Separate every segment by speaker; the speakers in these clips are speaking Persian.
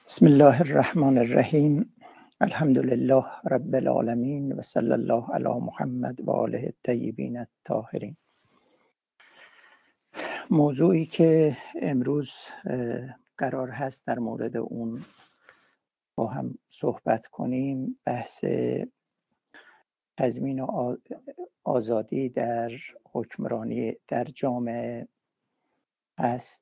Speaker 1: بسم الله الرحمن الرحیم. الحمد لله رب العالمین و صلی الله علی محمد و آله الطیبین الطاهرین. موضوعی که امروز قرار هست در مورد اون با هم صحبت کنیم بحث تضمین آزادی در حکمرانی در جامعه است.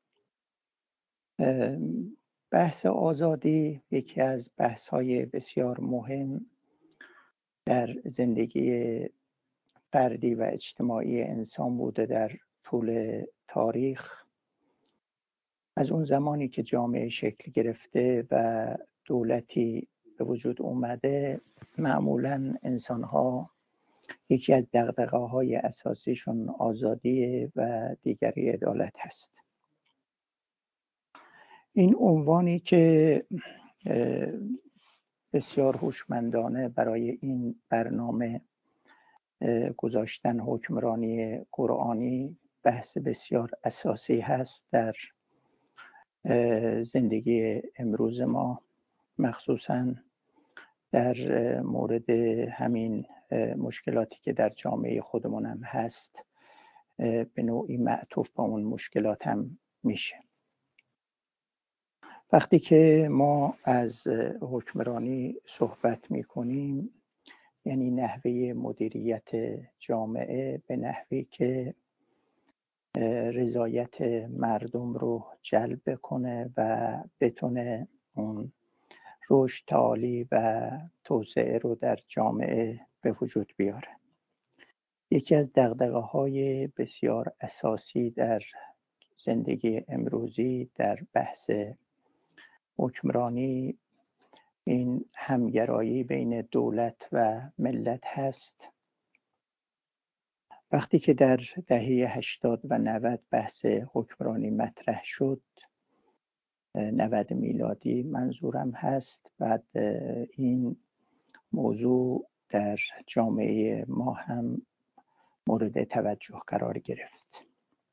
Speaker 1: بحث آزادی یکی از بحث‌های بسیار مهم در زندگی فردی و اجتماعی انسان بوده در طول تاریخ. از اون زمانی که جامعه شکل گرفته و دولتی به وجود اومده، معمولاً انسان‌ها یکی از دغدغه‌های اساسیشون آزادی و دیگری عدالت هست. این عنوانی که بسیار هوشمندانه برای این برنامه گذاشتن، حکمرانی قرآنی، بحث بسیار اساسی هست در زندگی امروز ما، مخصوصاً در مورد همین مشکلاتی که در جامعه خودمون هم هست، به نوعی معطوف به اون مشکلات هم میشه. وقتی که ما از حکمرانی صحبت میکنیم، یعنی نحوه مدیریت جامعه به نحوی که رضایت مردم رو جلب کنه و بتونه اون رشد، تعالی و توسعه رو در جامعه به وجود بیاره. یکی از دغدغه‌های بسیار اساسی در زندگی امروزی در بحث حکمرانی این همگرایی بین دولت و ملت هست. وقتی که در دهه 80 و 90 بحث حکمرانی مطرح شد، 90 میلادی منظورم هست، بعد این موضوع در جامعه ما هم مورد توجه قرار گرفت.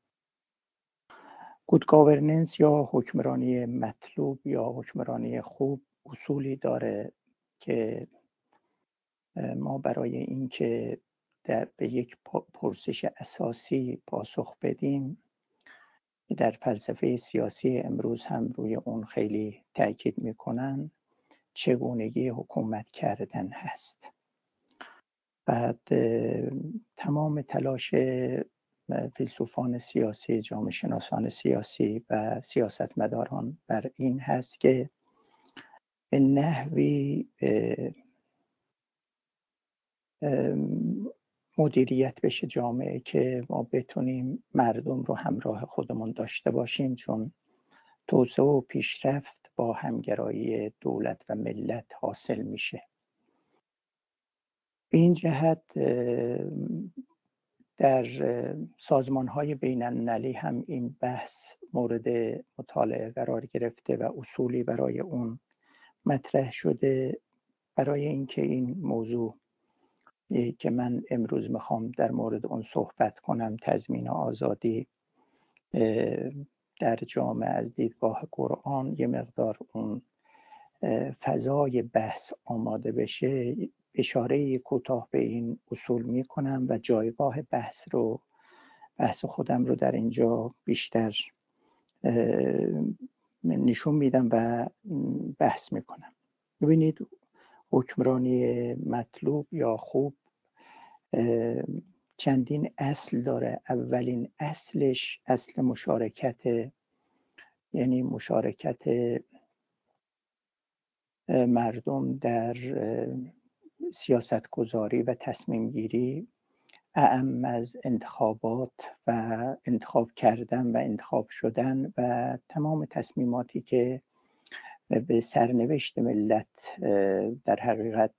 Speaker 1: گود گاورننس یا حکمرانی مطلوب یا حکمرانی خوب اصولی داره که ما برای اینکه به یک پرسش اساسی پاسخ بدیم، در فلسفه سیاسی امروز هم روی اون خیلی تاکید میکنن، چگونگی حکومت کردن هست. بعد تمام تلاش فیلسوفان سیاسی، جامعه شناسان سیاسی و سیاستمداران بر این هست که به نحوی مدیریت بشه جامعه که ما بتونیم مردم رو همراه خودمون داشته باشیم، چون توسعه و پیشرفت با همگرایی دولت و ملت حاصل میشه. به این جهت در سازمان‌های بین‌المللی هم این بحث مورد مطالعه قرار گرفته و اصولی برای اون مطرح شده، برای اینکه این موضوع که من امروز میخوام در مورد اون صحبت کنم، تضمین آزادی در جامعه از دیدگاه قرآن، یه مقدار اون فضای بحث آماده بشه، اشاره کوتاه به این اصول میکنم و جایگاه بحث خودم رو در اینجا بیشتر نشون میدم و بحث میکنم. ببینید، حکمرانی مطلوب یا خوب چندین اصل داره. اولین اصلش اصل مشارکت، یعنی مشارکت مردم در سیاست گذاری و تصمیم گیری، اعم از انتخابات و انتخاب کردن و انتخاب شدن و تمام تصمیماتی که به سرنوشت ملت در حقیقت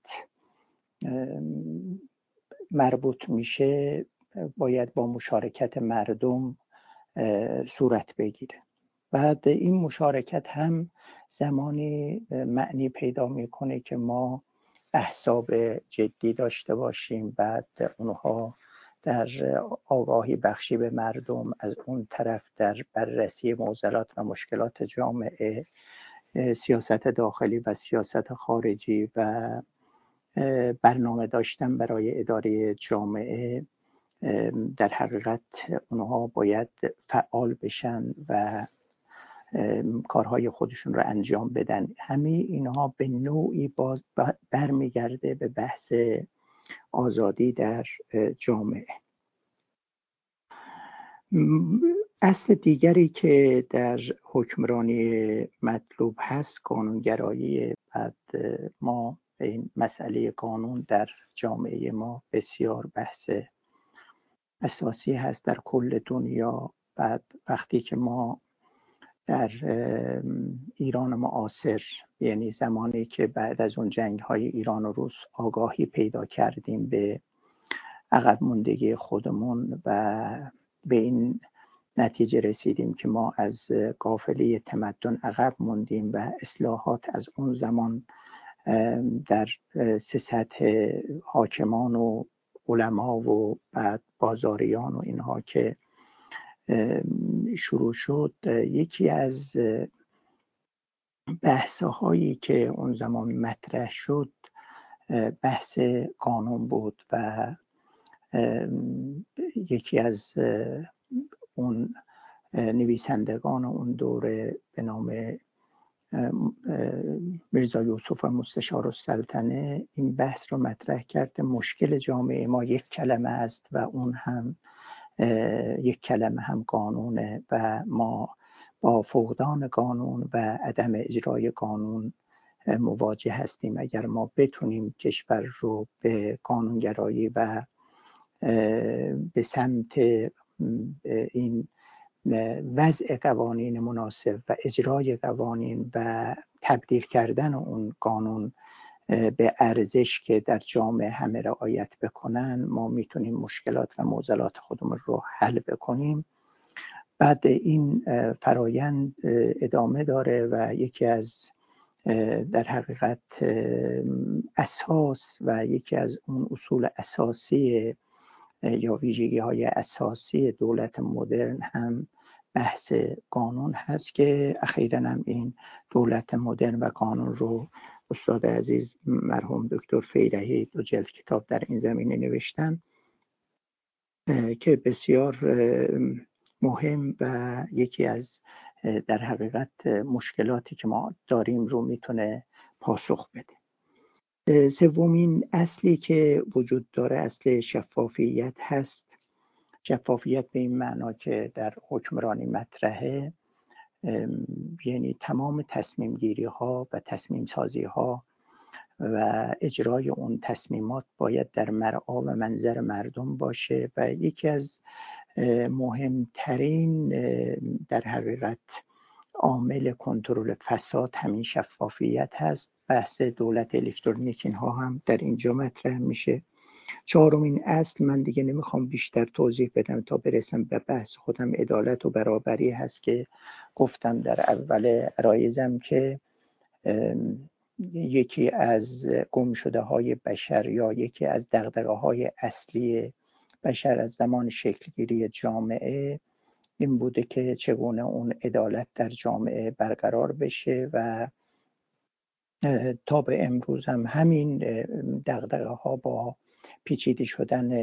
Speaker 1: مربوط میشه، باید با مشارکت مردم صورت بگیره. بعد این مشارکت هم زمانی معنی پیدا میکنه که ما احزاب جدی داشته باشیم، بعد اونها در آگاهی بخشی به مردم، از اون طرف در بررسی معضلات و مشکلات جامعه سیاست داخلی و سیاست خارجی و برنامه داشتن برای اداره جامعه، در حقیقت اونها باید فعال بشن و کارهای خودشون رو انجام بدن. همه اینها به نوعی باز برمیگرده به بحث آزادی در جامعه. اصل دیگری که در حکمرانی مطلوب هست قانونگرایی. بعد ما این مسئله قانون در جامعه ما بسیار بحث اساسی هست در کل دنیا. بعد وقتی که ما در ایران معاصر، یعنی زمانی که بعد از اون جنگ‌های ایران و روس آگاهی پیدا کردیم به عقب موندگی خودمون و به این نتیجه رسیدیم که ما از قافله تمدن عقب موندیم و اصلاحات از اون زمان در سه سطح حاکمان و علما و بعد بازاریان و اینها که شروع شد، یکی از بحث‌هایی که اون زمان مطرح شد بحث قانون بود و یکی از اون نویسندگان اون دوره به نام میرزا یوسف مستشار السلطنه این بحث رو مطرح کرد. مشکل جامعه ما یک کلمه است و اون هم یک کلمه هم قانونه و ما با فقدان قانون و عدم اجرای قانون مواجه هستیم. اگر ما بتونیم کشور رو به قانونگرایی و به سمت این وضع قوانین مناسب و اجرای قوانین و تبدیل کردن اون قانون به ارزش که در جامعه همه رعایت بکنن، ما میتونیم مشکلات و معضلات خودمون رو حل بکنیم. بعد این فرایند ادامه داره و یکی از در حقیقت اساس و یکی از اون اصول اساسی یا ویژگی‌های اساسی دولت مدرن هم بحث قانون هست که اخیراً هم این دولت مدرن و قانون رو استاد عزیز مرحوم دکتر فیرحی 2 جلد کتاب در این زمینه نوشتن که بسیار مهم و یکی از در حقیقت مشکلاتی که ما داریم رو میتونه پاسخ بده. سومین اصلی که وجود داره اصل شفافیت هست. شفافیت به این معنا که در حکمرانی مطرحه، یعنی تمام تصمیم گیری ها و تصمیم سازی ها و اجرای اون تصمیمات باید در مرعا و منظر مردم باشه و یکی از مهمترین در حقیقت عامل کنترل فساد همین شفافیت هست. بحث دولت الکترونیک اینها هم در اینجا مطرح میشه. چهارمین اصل من دیگه نمیخوام بیشتر توضیح بدم تا برسم به بحث خودم، عدالت و برابری هست که گفتم در اول عرایزم که یکی از گمشده‌های بشر یا یکی از دغدغه‌های اصلی بشر از زمان شکلگیری جامعه این بوده که چگونه اون عدالت در جامعه برقرار بشه و تا به امروز هم همین دغدغه‌ها با پیچیده شدن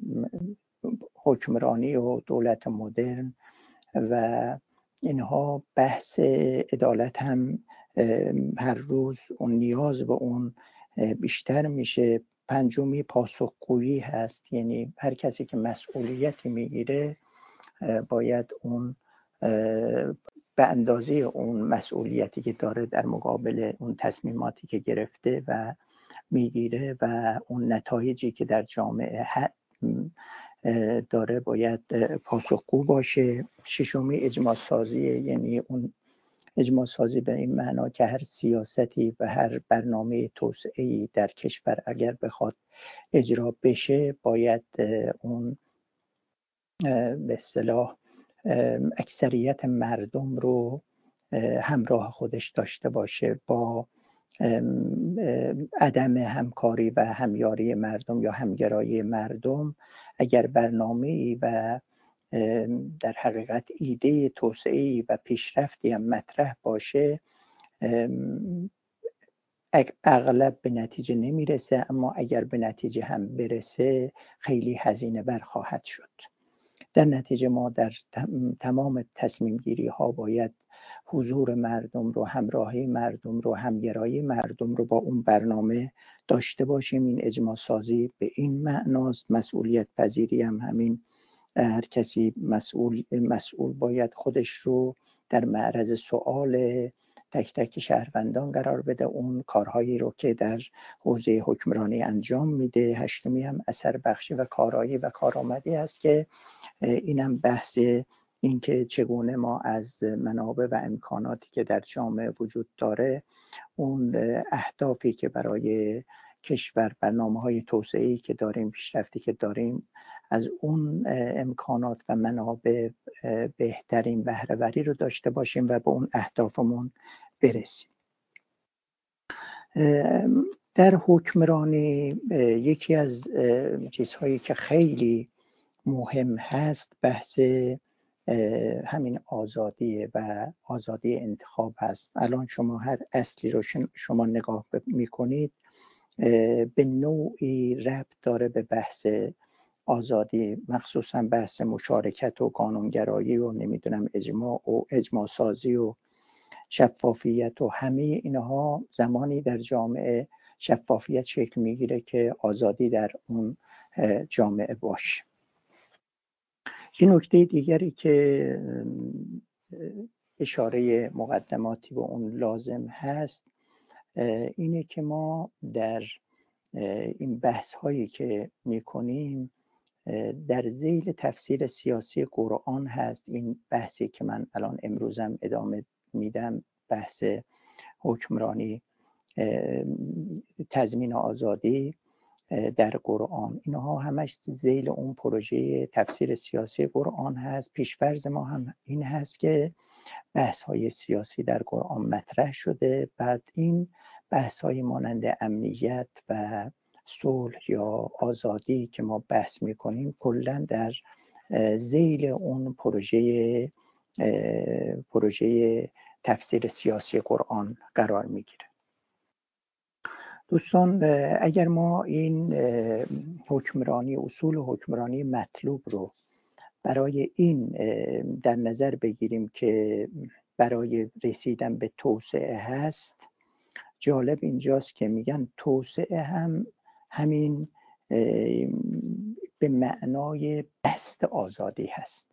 Speaker 1: حکمرانی و دولت مدرن و اینها بحث عدالت هم هر روز اون نیاز به اون بیشتر میشه. پنجمی پاسخگویی هست، یعنی هر کسی که مسئولیتی میگیره باید اون به اندازه اون مسئولیتی که داره در مقابل اون تصمیماتی که گرفته و میگیره و اون نتایجی که در جامعه داره باید پاسخگو باشه. ششمی اجماع سازی، یعنی اون اجماع سازی به این معنا که هر سیاستی و هر برنامه توسعه‌ای در کشور اگر بخواد اجرا بشه باید اون به اصطلاح اکثریت مردم رو همراه خودش داشته باشه. با عدم همکاری و همیاری مردم یا همگرایی مردم اگر برنامه‌ای و در حقیقت ایده توسعه‌ای و پیشرفتی هم مطرح باشه اغلب به نتیجه نمیرسه، اما اگر به نتیجه هم برسه خیلی هزینه بر خواهد شد. در نتیجه ما در تمام تصمیم گیری ها باید حضور مردم رو، همراهی مردم رو، همگرایی مردم رو با اون برنامه داشته باشیم. این اجماع سازی به این معناست. مسئولیت پذیری هم همین. هر کسی مسئول باید خودش رو در معرض سؤال تک تک شهروندان قرار بده، اون کارهایی رو که در حوزه حکمرانی انجام میده. هشتمی هم اثر بخشی و کارایی و کارآمدی است که اینم بحث این که چگونه ما از منابع و امکاناتی که در جامعه وجود داره، اون اهدافی که برای کشور، برنامه‌های توسعه‌ای که داریم، پیشرفتی که داریم، از اون امکانات و منابع بهترین بهره‌وری رو داشته باشیم و به اون اهدافمون برسیم. در حکمرانی یکی از چیزهایی که خیلی مهم هست بحث همین آزادی و آزادی انتخاب هست. الان شما هر اصلی رو شما نگاه میکنید به نوعی ربط داره به بحث آزادی، مخصوصا بحث مشارکت و قانونگرایی و نمیدونم اجماع سازی و شفافیت و همه اینها زمانی در جامعه شفافیت شکل میگیره که آزادی در اون جامعه باشه. یه نکته دیگری که اشاره مقدماتی به اون لازم هست اینه که ما در این بحث هایی که میکنیم در ذیل تفسیر سیاسی قرآن هست. این بحثی که من الان امروزم ادامه میدم، بحث حکمرانی، تضمین آزادی در قرآن، اینها همش ذیل اون پروژه تفسیر سیاسی قرآن هست. پیشفرض ما هم این هست که بحث های سیاسی در قرآن مطرح شده، بعد این بحث های مانند امنیت و صلح یا آزادی که ما بحث میکنیم کلا در ذیل اون پروژه تفسیر سیاسی قرآن قرار میگیره. دوستان، اگر ما این حکمرانی، اصول حکمرانی مطلوب رو برای این در نظر بگیریم که برای رسیدن به توسعه هست، جالب اینجاست که میگن توسعه هم همین به معنای بست آزادی هست.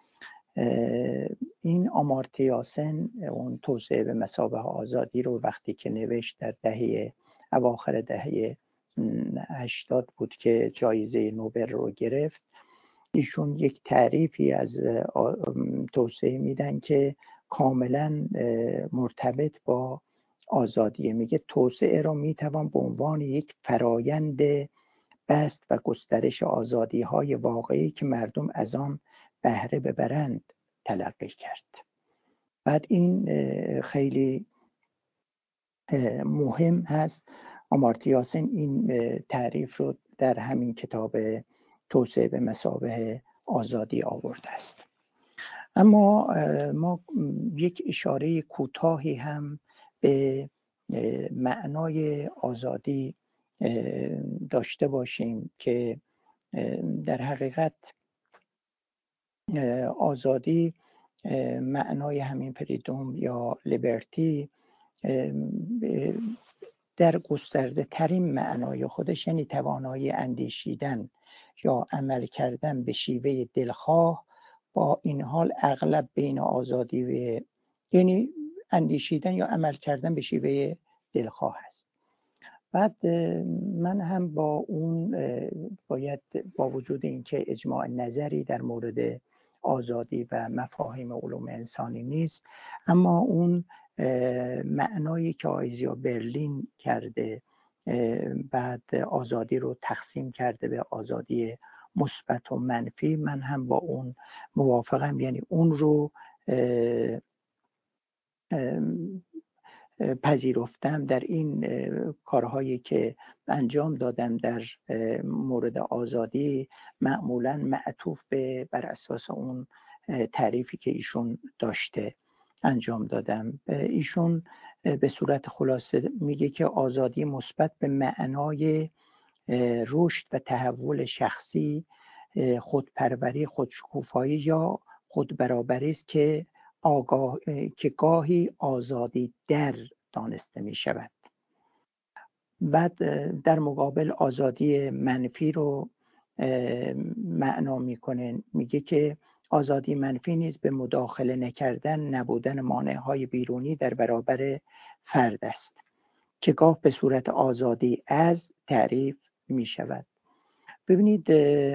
Speaker 1: این آمارتیا سن اون توسعه به مثابه آزادی رو وقتی که نوشت در اواخر دهه 80 بود که جایزه نوبل رو گرفت، ایشون یک تعریفی از توسعه میدن که کاملا مرتبط با آزادیه. میگه توسعه رو میتوان به عنوان یک فرایند بست و گسترش آزادی های واقعی که مردم از آن بهره ببرند تلقی کرد. بعد این خیلی مهم هست. آمارتیا سن این تعریف رو در همین کتاب توسعه به مثابه آزادی آورده است. اما ما یک اشاره کوتاهی هم به معنای آزادی داشته باشیم که در حقیقت آزادی معنای همین فریدوم یا لیبرتی در گسترده ترین معنای خودش یعنی توانایی اندیشیدن یا عمل کردن به شیوه دلخواه، با این حال اغلب بین آزادی و یعنی اندیشیدن یا عمل کردن به شیوه دلخواه است. بعد من هم با اون باید با وجود اینکه اجماع نظری در مورد آزادی و مفاهیم علوم انسانی نیست، اما اون معنایی که آیزیا برلین کرده، بعد آزادی رو تقسیم کرده به آزادی مثبت و منفی، من هم با اون موافقم. یعنی اون رو پذیرفتم در این کارهایی که انجام دادم در مورد آزادی، معمولا معطوف به بر اساس اون تعریفی که ایشون داشته انجام دادم. ایشون به صورت خلاصه میگه که آزادی مثبت به معنای رشد و تحول شخصی، خودپروری، خودشکوفایی یا خودبرابری است که گاهی آزادی در دانسته می شود. بعد در مقابل آزادی منفی رو معنا میکنه، میگه که آزادی منفی نیز به مداخله نکردن، نبودن مانع‌های بیرونی در برابر فرد است که گاه به صورت آزادی از تعریف می شود. ببینید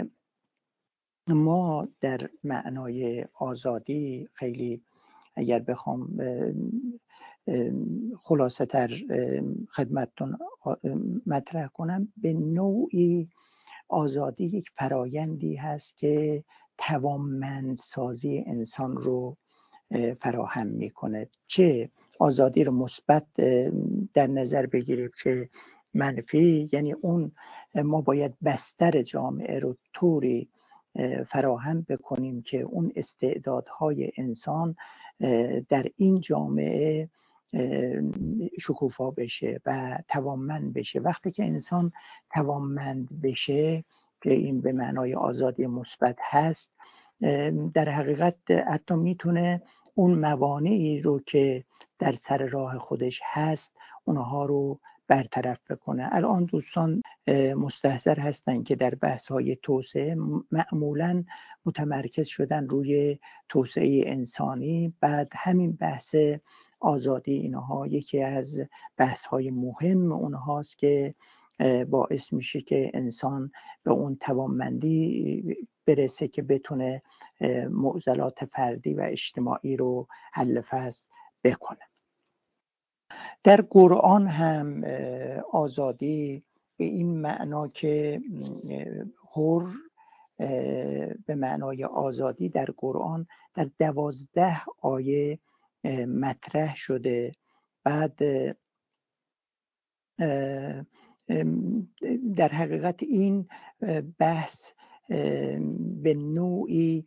Speaker 1: ما در معنای آزادی خیلی اگر بخوام خلاصه تر خدمتتون مطرح کنم، به نوعی آزادی یک فرایندی هست که توانمندسازی انسان رو فراهم میکنه. چه آزادی رو مثبت در نظر بگیریم چه منفی، یعنی اون ما باید بستر جامعه رو طوری فراهم بکنیم که اون استعدادهای انسان در این جامعه شکوفا بشه و توانمند بشه. وقتی که انسان توانمند بشه که این به معنای آزادی مثبت هست، در حقیقت حتی میتونه اون موانعی رو که در سر راه خودش هست اونها رو برطرف بکنه. الان دوستان مستحضر هستن که در بحث‌های توسعه معمولاً متمرکز شدن روی توسعه انسانی، بعد همین بحث آزادی اینها یکی از بحث‌های مهم اونهاست که باعث میشه که انسان به اون توانمندی برسه که بتونه معضلات فردی و اجتماعی رو حل فصل بکنه. در قرآن هم آزادی به این معنا که حر به معنای آزادی در قرآن در 12 آیه مطرح شده. بعد در حقیقت این بحث به نوعی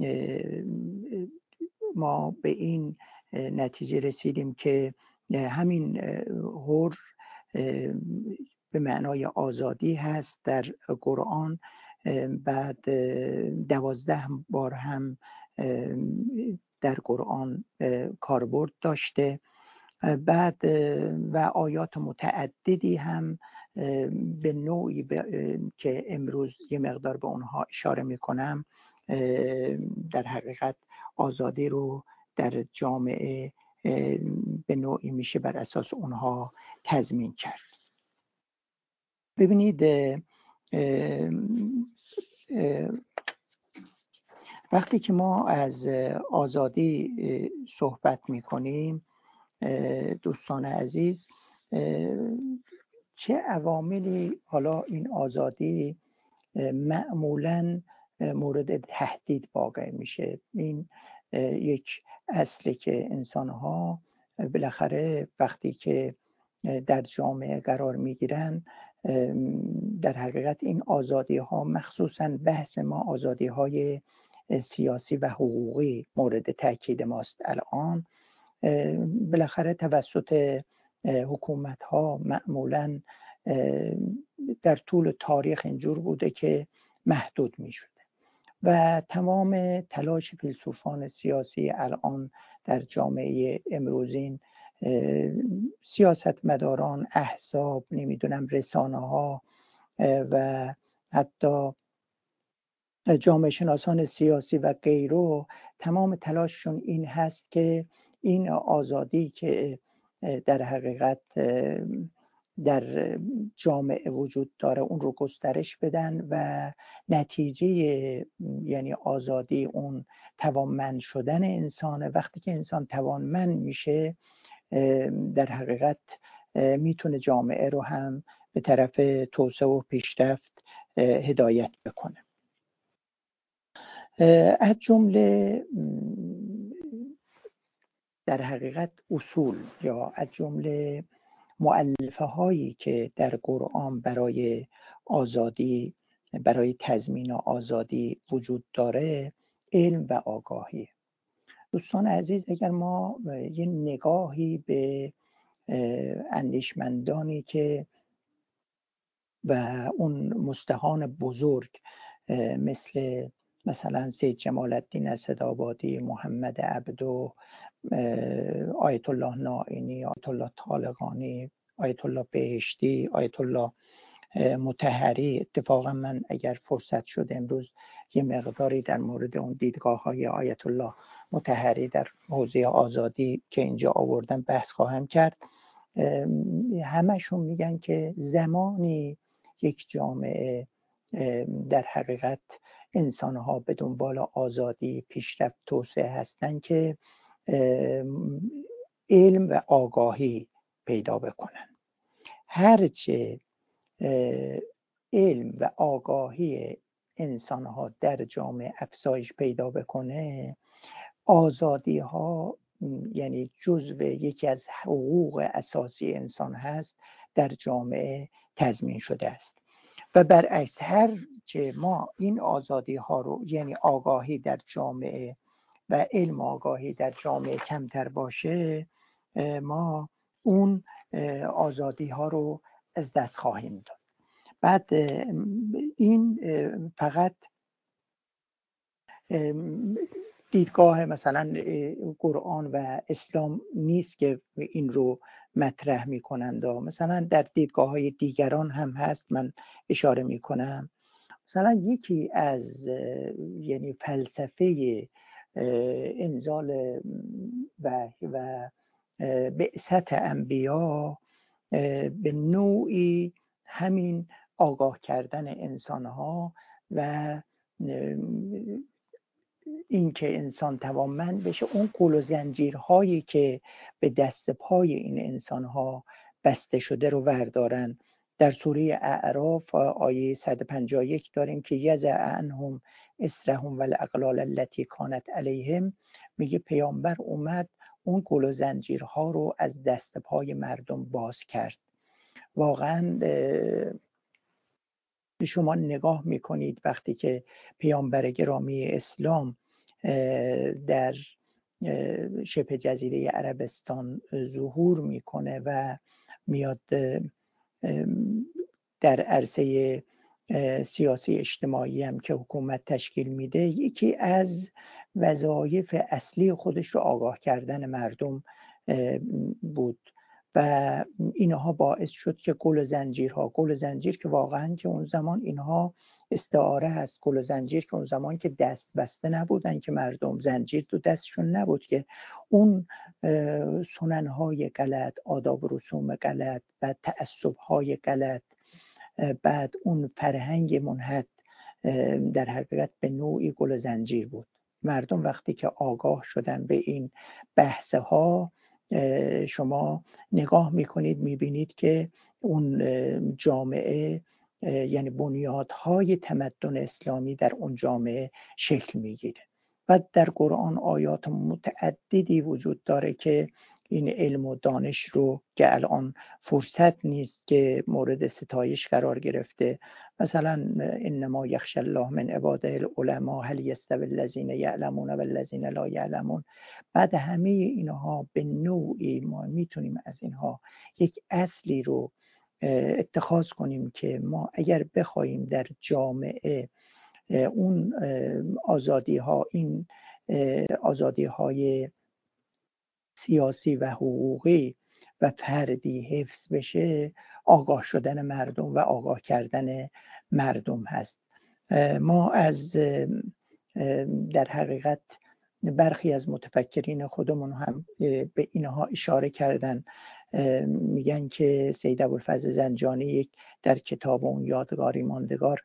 Speaker 1: ما به این نتیجه رسیدیم که همین حر به معنای آزادی هست در قرآن. بعد 12 بار هم در قرآن کاربرد داشته. بعد و آیات متعددی هم به نوعی که امروز یه مقدار به اونها اشاره میکنم در حقیقت آزادی رو در جامعه به نوعی میشه بر اساس اونها تضمین کرد. ببینید وقتی که ما از آزادی صحبت میکنیم دوستان عزیز، چه عواملی حالا این آزادی معمولاً مورد تهدید واقع میشه؟ این یک اصلی که انسان‌ها بالاخره وقتی که در جامعه قرار میگیرن در حقیقت این آزادی‌ها مخصوصاً بحث ما آزادی‌های سیاسی و حقوقی مورد تاکید ماست. الان بالاخره توسط حکومت‌ها معمولاً در طول تاریخ اینجور بوده که محدود می شده و تمام تلاش فیلسوفان سیاسی الان در جامعه امروزین، سیاستمداران، احزاب، نمیدونم رسانه‌ها و حتی جامعه شناسان سیاسی و غیره، تمام تلاششون این هست که این آزادی که در حقیقت در جامعه وجود داره اون رو گسترش بدن و نتیجه یعنی آزادی اون توانمند شدن انسانه. وقتی که انسان توانمند میشه در حقیقت میتونه جامعه رو هم به طرف توسعه و پیشرفت هدایت بکنه. از جمله در حقیقت اصول یا از جمله مؤلفه هایی که در قرآن برای آزادی، برای تضمین آزادی وجود داره، علم و آگاهی. دوستان عزیز، اگر ما یه نگاهی به اندیشمندانی که و اون مستهان بزرگ مثلا سید جمال الدین اسدآبادی، محمد عبدو، آیت الله نائینی، آیت الله طالقانی، آیت الله بهشتی، آیت الله مطهری. اتفاقا من اگر فرصت شد امروز یه مقداری در مورد اون دیدگاه‌های آیت الله مطهری در حوزه آزادی که اینجا آوردن بحث خواهم کرد. همشون میگن که زمانی یک جامعه در حقیقت انسانها به دنبال آزادی، پیشرفت، توسعه هستن که علم و آگاهی پیدا بکنن. هرچه علم و آگاهی انسانها در جامعه افزایش پیدا بکنه، آزادی ها یعنی جزو یکی از حقوق اساسی انسان هست، در جامعه تضمین شده است. و برعکس هر چه ما این آزادی ها رو یعنی آگاهی در جامعه و علم آگاهی در جامعه کمتر باشه، ما اون آزادی ها رو از دست خواهیم داد. بعد این فقط دیدگاه مثلا قرآن و اسلام نیست که این رو مطرح میکنند، مثلا در دیدگاه های دیگران هم هست. من اشاره میکنم مثلا یکی از یعنی فلسفه انزال و بعثت انبیا به نوعی همین آگاه کردن انسانها و این که انسان توانمند بشه اون قل و زنجیرهایی که به دست پای این انسانها بسته شده رو وردارن. در سوره اعراف آیه 151 داریم که یضع عنهم اسرهم والاغلال التي کانت علیهم، میگه پیامبر اومد اون قل و زنجیرها رو از دست پای مردم باز کرد. واقعا شما نگاه میکنید وقتی که پیامبر گرامی اسلام در شبه جزیره عربستان ظهور میکنه و میاد در عرصه سیاسی اجتماعی هم که حکومت تشکیل میده، یکی از وظایف اصلی خودش رو آگاه کردن مردم بود و اینها باعث شد که گل و زنجیر که واقعا که اون زمان اینها استعاره هست، گل و زنجیر که اون زمان که دست بسته نبودن که مردم، زنجیر تو دستشون نبود که اون سننهای غلط، آداب و رسوم غلط و تعصبهای غلط، بعد اون فرهنگ منحط در حقیقت به نوعی گل و زنجیر بود. مردم وقتی که آگاه شدن به این بحثه ها، شما نگاه میکنید میبینید که اون جامعه یعنی بنیادهای تمدن اسلامی در اون جامعه شکل میگیره. و در قرآن آیات متعددی وجود داره که این علم و دانش رو که الان فرصت نیست که مورد ستایش قرار گرفته، مثلا انما یخشی الله من عباده العلماء هل یستوی الذین یعلمون و الذین لا یعلمون. بعد همه اینها به نوعی ما میتونیم از اینها یک اصلی رو اتخاذ کنیم که ما اگر بخوایم در جامعه اون آزادی ها، این آزادی های سیاسی و حقوقی و فردی حفظ بشه، آگاه شدن مردم و آگاه کردن مردم هست. ما از در حقیقت برخی از متفکرین خودمون هم به اینها اشاره کردن. میگن که سید ابوالفضل زنجانی در کتاب اون یادگاری ماندگار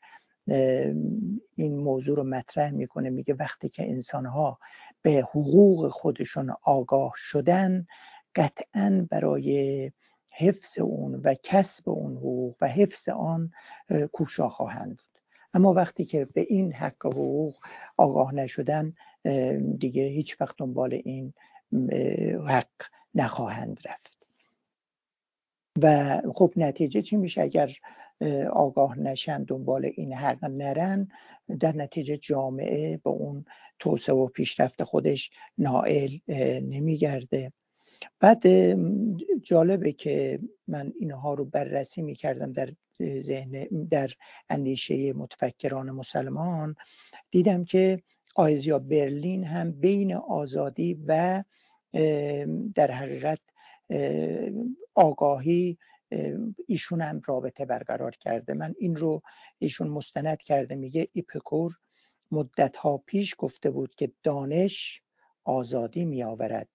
Speaker 1: این موضوع رو مطرح میکنه، میگه وقتی که انسانها به حقوق خودشون آگاه شدن، قطعاً برای حفظ اون و کسب اون حقوق و حفظ آن کوشا خواهند بود. اما وقتی که به این حق و حقوق آگاه نشدن، دیگه هیچ وقت دنبال این حق نخواهند رفت. و خب نتیجه چی میشه اگر آگاه نشن، دنبال این حق نرن؟ در نتیجه جامعه به اون توسعه و پیشرفت خودش نائل نمیگرده. بعد جالبه که من اینها رو بررسی میکردم در اندیشه متفکران مسلمان، دیدم که آیزیا برلین هم بین آزادی و در حقیقت آگاهی ایشون هم رابطه برقرار کرده. من این رو ایشون مستند کرده، میگه اپیکور مدتها پیش گفته بود که دانش آزادی می آورد.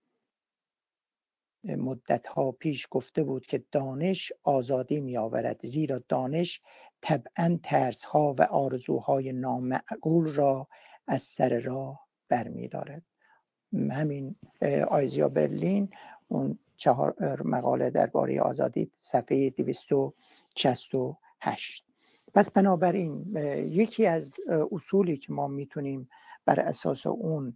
Speaker 1: مدتها پیش گفته بود که دانش آزادی می آورد، زیرا دانش طبعاً ترس‌ها و آرزوهای نامعقول را از سر راه برمی دارد. همین آیزیا برلین اون 4 مقاله درباره آزادی، صفحه 268. پس بنابراین یکی از اصولی که ما میتونیم بر اساس اون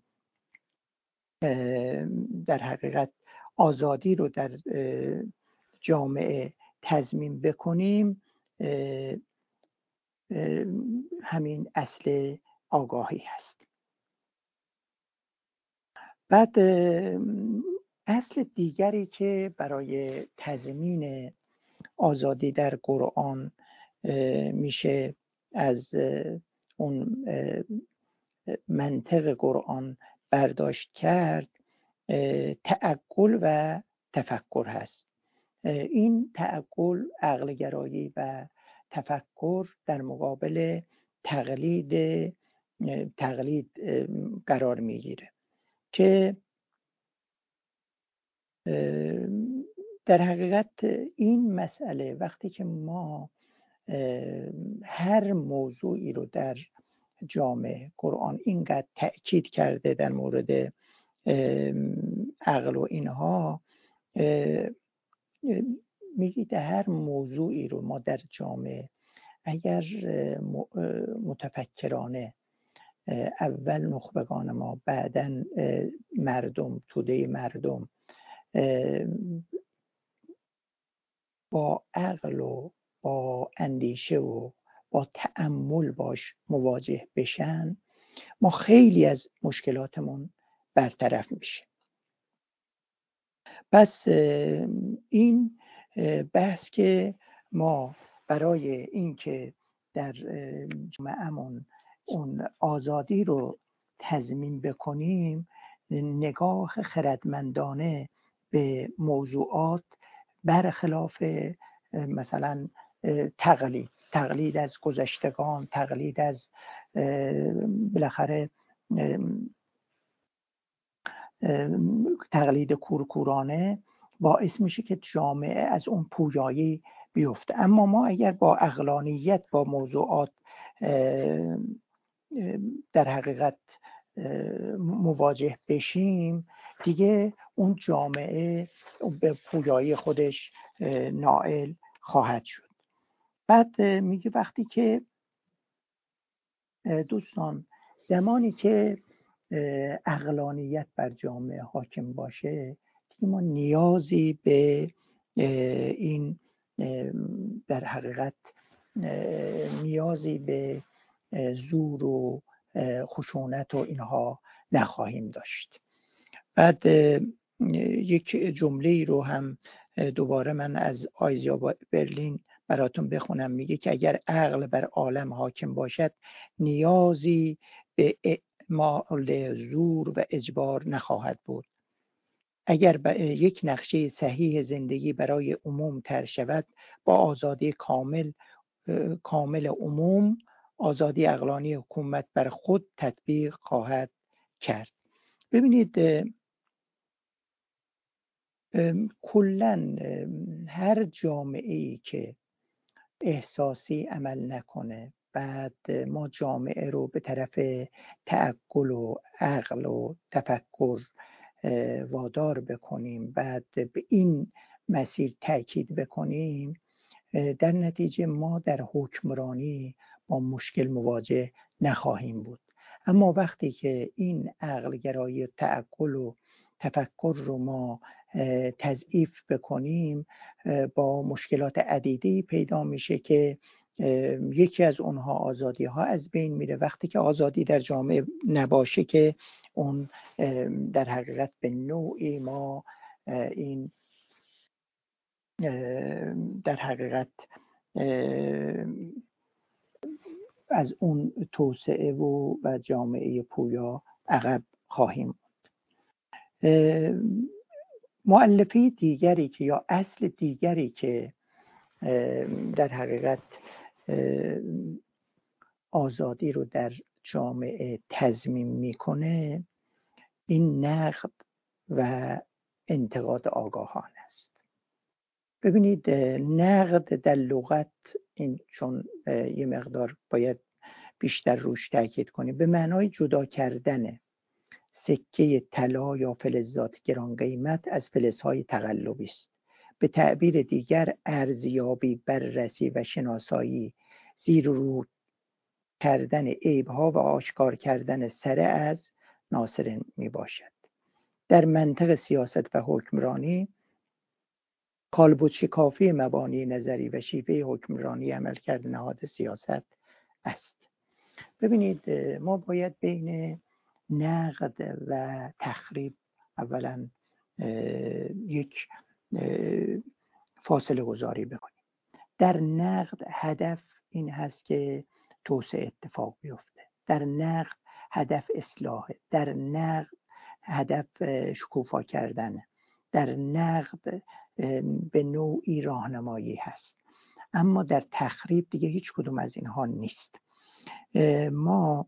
Speaker 1: در حقیقت آزادی رو در جامعه تضمین بکنیم همین اصل آگاهی هست. بعد اصل دیگری که برای تضمین آزادی در قرآن میشه از اون منطق قرآن برداشت کرد، تعقل و تفکر هست. این تعقل، عقل گرایی و تفکر در مقابل تقلید قرار میگیره که در حقیقت این مسئله وقتی که ما هر موضوعی رو در جامعه قرآن اینقدر تأکید کرده در مورد عقل و اینها، میگید هر موضوعی رو ما در جامعه اگر متفکرانه اول نخبگان ما بعداً مردم، توده مردم با عقل و با اندیشه و با تأمل باش مواجه بشن، ما خیلی از مشکلاتمون برطرف میشه. پس این بحث که ما برای اینکه در جامعه‌مون اون آزادی رو تضمین بکنیم، نگاه خردمندانه به موضوعات برخلاف مثلا تقلید از گذشتگان، تقلید از بالاخره تقلید کورکورانه باعث میشه که جامعه از اون پویایی بیفته. اما ما اگر با عقلانیت با موضوعات در حقیقت مواجه بشیم، دیگه اون جامعه به پویایی خودش نائل خواهد شد. بعد میگه وقتی که دوستان، زمانی که عقلانیت بر جامعه حاکم باشه، دیگه ما نیازی به این در حقیقت نیازی به زور و خشونت و اینها نخواهیم داشت. بعد یک جمله رو هم دوباره من از آیزیا برلین براتون بخونم. میگه که اگر عقل بر عالم حاکم باشد، نیازی به اعمال زور و اجبار نخواهد بود. اگر یک نقشه صحیح زندگی برای عموم طرح شود، با آزادی کامل عموم، آزادی عقلانی حکومت بر خود تطبیق خواهد کرد. ببینید کلاً هر جامعه‌ای که احساسی عمل نکنه، بعد ما جامعه رو به طرف تعقل و عقل و تفکر وادار بکنیم، بعد به این مسیر تأکید بکنیم، در نتیجه ما در حکمرانی با مشکل مواجه نخواهیم بود. اما وقتی که این عقل گرایی تعقل و تفکر رو ما تضعیف بکنیم، با مشکلات عدیدی پیدا میشه که یکی از اونها آزادی ها از بین میره. وقتی که آزادی در جامعه نباشه که اون در حقیقت به نوعی ما این در حقیقت از اون توسعه و جامعه پویا عقب خواهیم. مؤلفه دیگری که یا اصل دیگری که در حقیقت آزادی رو در جامعه تضمین میکنه این نقد و انتقاد آگاهانه است. ببینید نقد در لغت، این چون یه مقدار باید بیشتر روش تاکید کنیم، به معنای جدا کردن سکه طلا یا فلزات گران قیمت از فلزهای تقلبی است. به تعبیر دیگر ارزیابی، بررسی و شناسایی، زیر و رو کردن عیبها و آشکار کردن سره از ناصر می باشد. در منطق سیاست و حکمرانی کالبد شکافی مبانی نظری و شیوه حکمرانی عملکرد نهاد سیاست است. ببینید ما باید بین نقد و تخریب اولا یک فاصله گذاری بکنیم. در نقد هدف این هست که توسعه اتفاق بیفته، در نقد هدف اصلاحه، در نقد هدف شکوفا کردن، در نقد به نوعی راهنمایی هست. اما در تخریب دیگه هیچ کدوم از اینها نیست. ما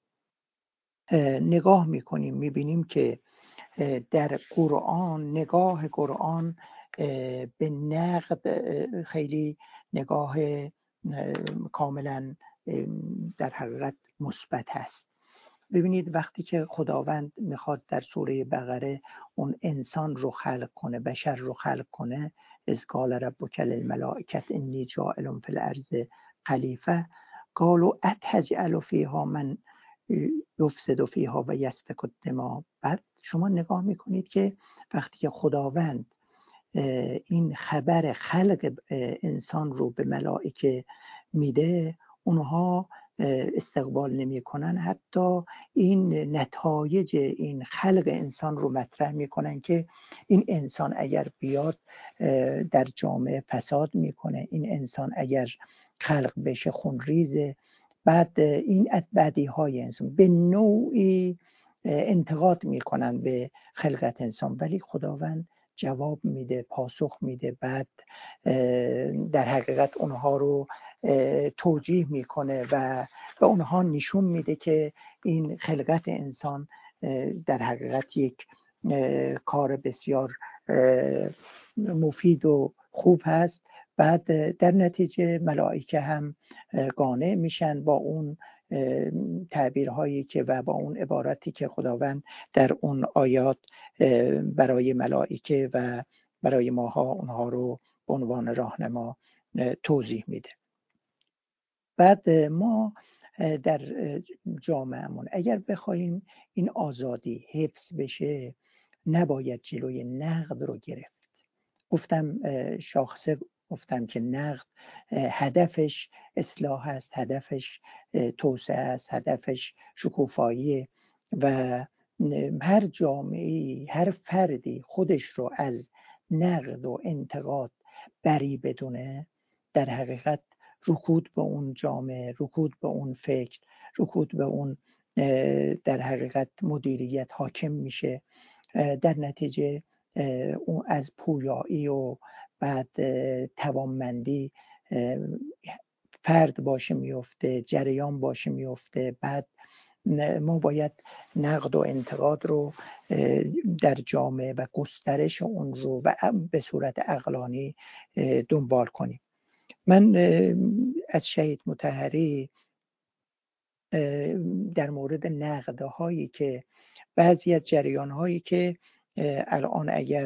Speaker 1: نگاه میکنیم میبینیم که در قرآن، نگاه قرآن به نقد خیلی نگاه کاملا در حقیقت مثبت هست. ببینید وقتی که خداوند میخواد در سوره بقره اون انسان رو خلق کنه، بشر رو خلق کنه، اذ قال ربک للملائکة انی جاعل فی الارض خلیفه قالوا اتجعل فیها من یفسد فیها و یسفک الدماء. بعد شما نگاه میکنید که وقتی که خداوند این خبر خلق انسان رو به ملائکه میده، اونها استقبال نمی کنن، حتی این نتایج این خلق انسان رو مطرح می کنن که این انسان اگر بیاد در جامعه فساد میکنه، این انسان اگر خلق بشه خونریزه. بعد این بدی های انسان به نوعی انتقاد میکنن به خلقت انسان، ولی خداوند جواب میده، پاسخ میده، بعد در حقیقت اونها رو توجیه میکنه و به اونها نشون میده که این خلقت انسان در حقیقت یک کار بسیار مفید و خوب هست. بعد در نتیجه ملائکه هم قانع میشن با اون تعبیرهایی که و با اون عبارتی که خداوند در اون آیات برای ملائکه و برای ماها اونها رو به عنوان راهنما توضیح میده. بعد ما در جامعهمون اگر بخوایم این آزادی حفظ بشه نباید جلوی نقد رو گرفت. گفتم شاخصه گفتم که نقد هدفش اصلاح است، هدفش توسعه است، هدفش شکوفایی و هر جامعه‌ای، هر فردی خودش رو از نقد و انتقاد بری بدونه، در حقیقت رکود به اون جامعه، رکود به اون فکر، رکود به اون در حقیقت مدیریت حاکم میشه. در نتیجه اون از پویایی و بعد توانمندی فرد باشه میفته، جریان باشه میفته. بعد ما باید نقد و انتقاد رو در جامعه و گسترش اون رو و به صورت عقلانی دنبال کنیم. من از شهید مطهری در مورد نقدهایی که بعضی از جریانهایی که الان اگر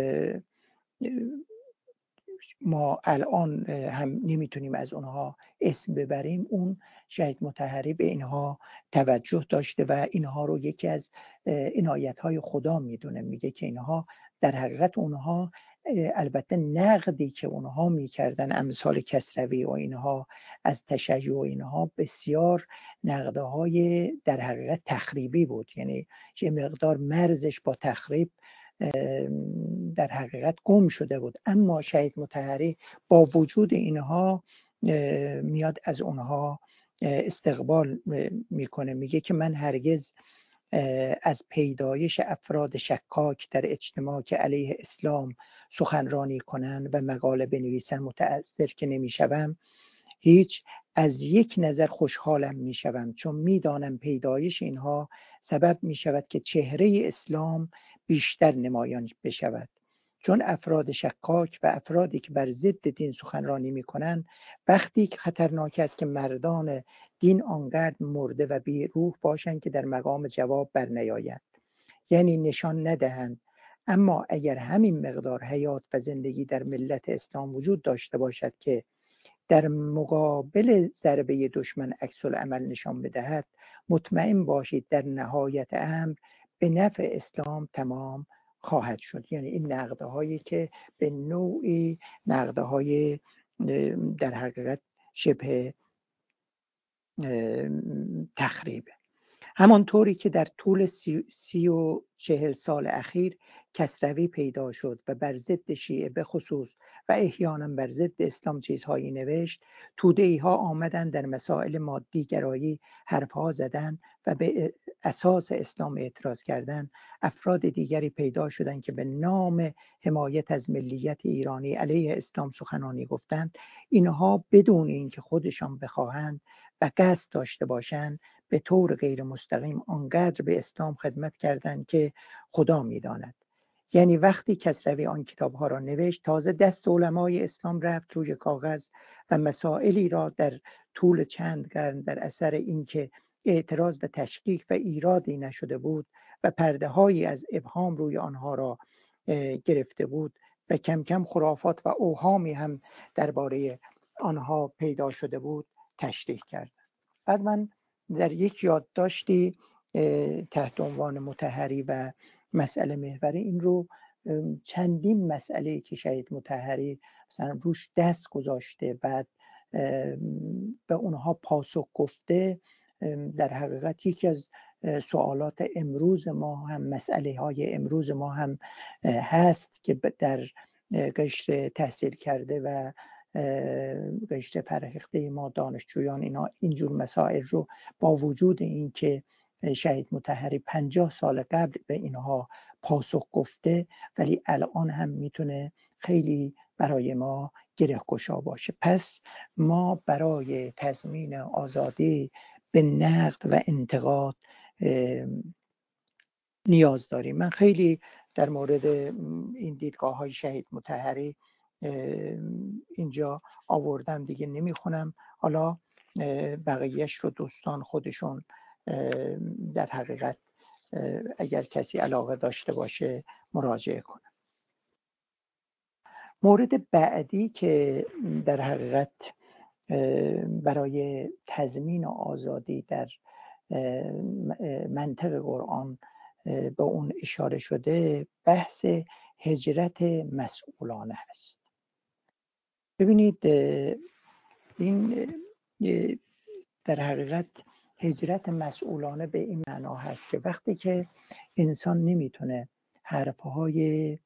Speaker 1: ما الان هم نمیتونیم از اونها اسم ببریم، اون شهید مطهری به اینها توجه داشته و اینها رو یکی از عنایت‌های خدا میدونه. میگه که اینها در حقیقت اونها البته نقدی که اونها میکردن امثال کسروی و اینها از تشیع و اینها بسیار نقدهای در حقیقت تخریبی بود، یعنی یه مقدار مرزش با تخریب در حقیقت گم شده بود. اما شهید مطهری با وجود اینها میاد از اونها استقبال میکنه، میگه که من هرگز از پیدایش افراد شکاک در اجتماع که علیه اسلام سخنرانی کنند و مقاله بنویسن متأثر که نمیشوم، هیچ از یک نظر خوشحالم میشوم، چون میدانم پیدایش اینها سبب میشود که چهره اسلام بیشتر نمایان بشود، چون افراد شکاک و افرادی که بر ضد دین سخنرانی میکنند وقتی که خطرناک است که مردان دین آنقدر مرده و بی روح باشند که در مقام جواب بر نیایند، یعنی نشان ندهند. اما اگر همین مقدار حیات و زندگی در ملت اسلام وجود داشته باشد که در مقابل ضربه دشمن عکس العمل نشان بدهد، مطمئن باشید در نهایت امر به نفع اسلام تمام خواهد شد. یعنی این نقده هایی که به نوعی نقده های در حقیقت شبه تخریبه. همانطوری که در طول 40 سال اخیر کسروی پیدا شد و بر ضد شیعه به خصوص و احیانا بر ضد اسلام چیزهایی نوشت، توده‌ای ها آمدن در مسائل مادی گرایی حرفها زدن و به اساس اسلام اعتراض کردن، افراد دیگری پیدا شدند که به نام حمایت از ملیت ایرانی علیه اسلام سخنانی گفتند. اینها بدون اینکه خودشان بخواهند و قصد داشته باشند به طور غیر مستقیم آنقدر به اسلام خدمت کردند که خدا می‌داند. یعنی وقتی کسروی آن کتاب‌ها را نوشت، تازه دست علمای اسلام رفت روی کاغذ و مسائلی را در طول چند قرن در اثر اینکه اعتراض و تشکیک و ایرادی نشده بود و پرده‌هایی از ابهام روی آنها را گرفته بود و کم کم خرافات و اوهامی هم درباره آنها پیدا شده بود تشریح کرد. بعد من در یک یادداشتی تحت عنوان مطهری و مسئله محوری این رو چندین مسئله که شهید مطهری مثلا روش دست گذاشته بعد به اونها پاسخ گفته، در حقیقت یکی از سوالات امروز ما هم مسئله های امروز ما هم هست که در قشر تحصیل کرده و قشر فرهیخته ما دانشجویان اینا اینجور مسائل رو با وجود این که شهید مطهری 50 سال قبل به اینها پاسخ گفته، ولی الان هم میتونه خیلی برای ما گره‌گشا باشه. پس ما برای تضمین آزادی به نقد و انتقاد نیاز داریم. من خیلی در مورد این دیدگاه های شهید مطهری اینجا آوردم، دیگه نمیخونم. حالا بقیهش رو دوستان خودشون در حقیقت اگر کسی علاقه داشته باشه مراجعه کنه. مورد بعدی که در حقیقت برای تضمین آزادی در منطق قرآن به اون اشاره شده، بحث هجرت مسئولانه است. ببینید این در حقیقت هجرت مسئولانه به این معنا هست که وقتی که انسان نمیتونه حرفهای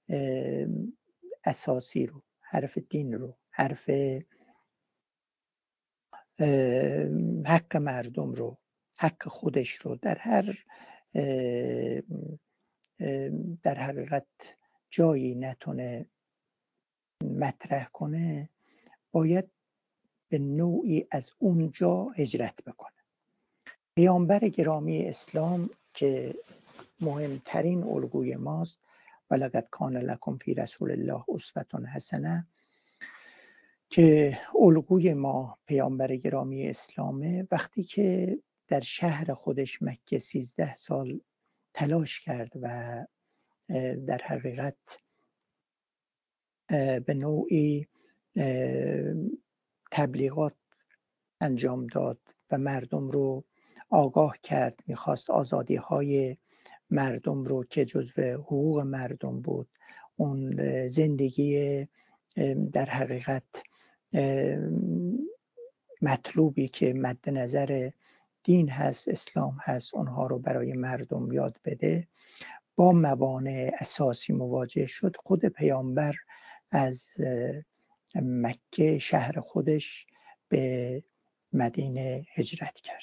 Speaker 1: اساسی رو، حرف دین رو، حرف حق مردم رو، حق خودش رو در حقیقت جایی نتونه مطرح کنه، باید به نوعی از اونجا هجرت بکنه. پیامبر گرامی اسلام که مهمترین الگوی ماست، ولقد کان لکم فی رسول الله اسوة حسنه، که الگوی ما پیامبر گرامی اسلامه، وقتی که در شهر خودش مکه 13 سال تلاش کرد و در حقیقت به نوعی تبلیغات انجام داد و مردم رو آگاه کرد، میخواست آزادی های مردم رو که جزو حقوق مردم بود، اون زندگی در حقیقت مطلوبی که مد نظر دین هست، اسلام هست، اونها رو برای مردم یاد بده. با موانع اساسی مواجه شد، خود پیامبر از مکه شهر خودش به مدینه هجرت کرد.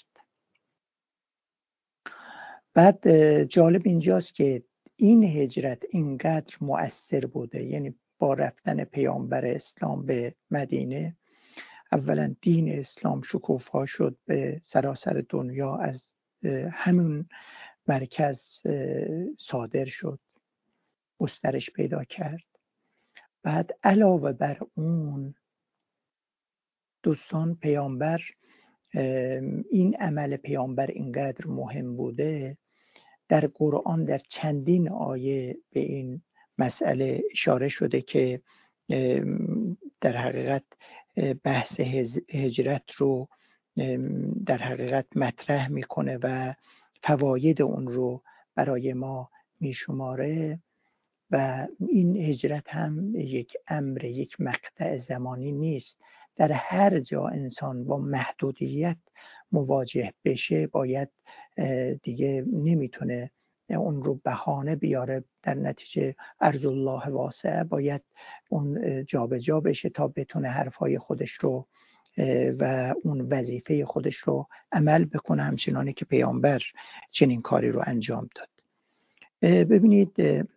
Speaker 1: بعد جالب اینجاست که این هجرت اینقدر مؤثر بوده، یعنی با رفتن پیامبر اسلام به مدینه، اولا دین اسلام شکوفا شد به سراسر دنیا، از همون مرکز صادر شد، گسترش پیدا کرد. بعد علاوه بر اون دوستان، پیامبر، این عمل پیامبر اینقدر مهم بوده، در قرآن در چندین آیه به این مسئله اشاره شده که در حقیقت بحث هجرت رو در حقیقت مطرح میکنه و فواید اون رو برای ما میشماره. و این هجرت هم یک امر، یک مقطع زمانی نیست. در هر جا انسان با محدودیت مواجه بشه، باید دیگه نمیتونه اون رو بهانه بیاره، در نتیجه ارض الله واسعه، باید اون جابجا بشه تا بتونه حرفای خودش رو و اون وظیفه خودش رو عمل بکنه، همچنانی که پیامبر چنین کاری رو انجام داد. ببینید،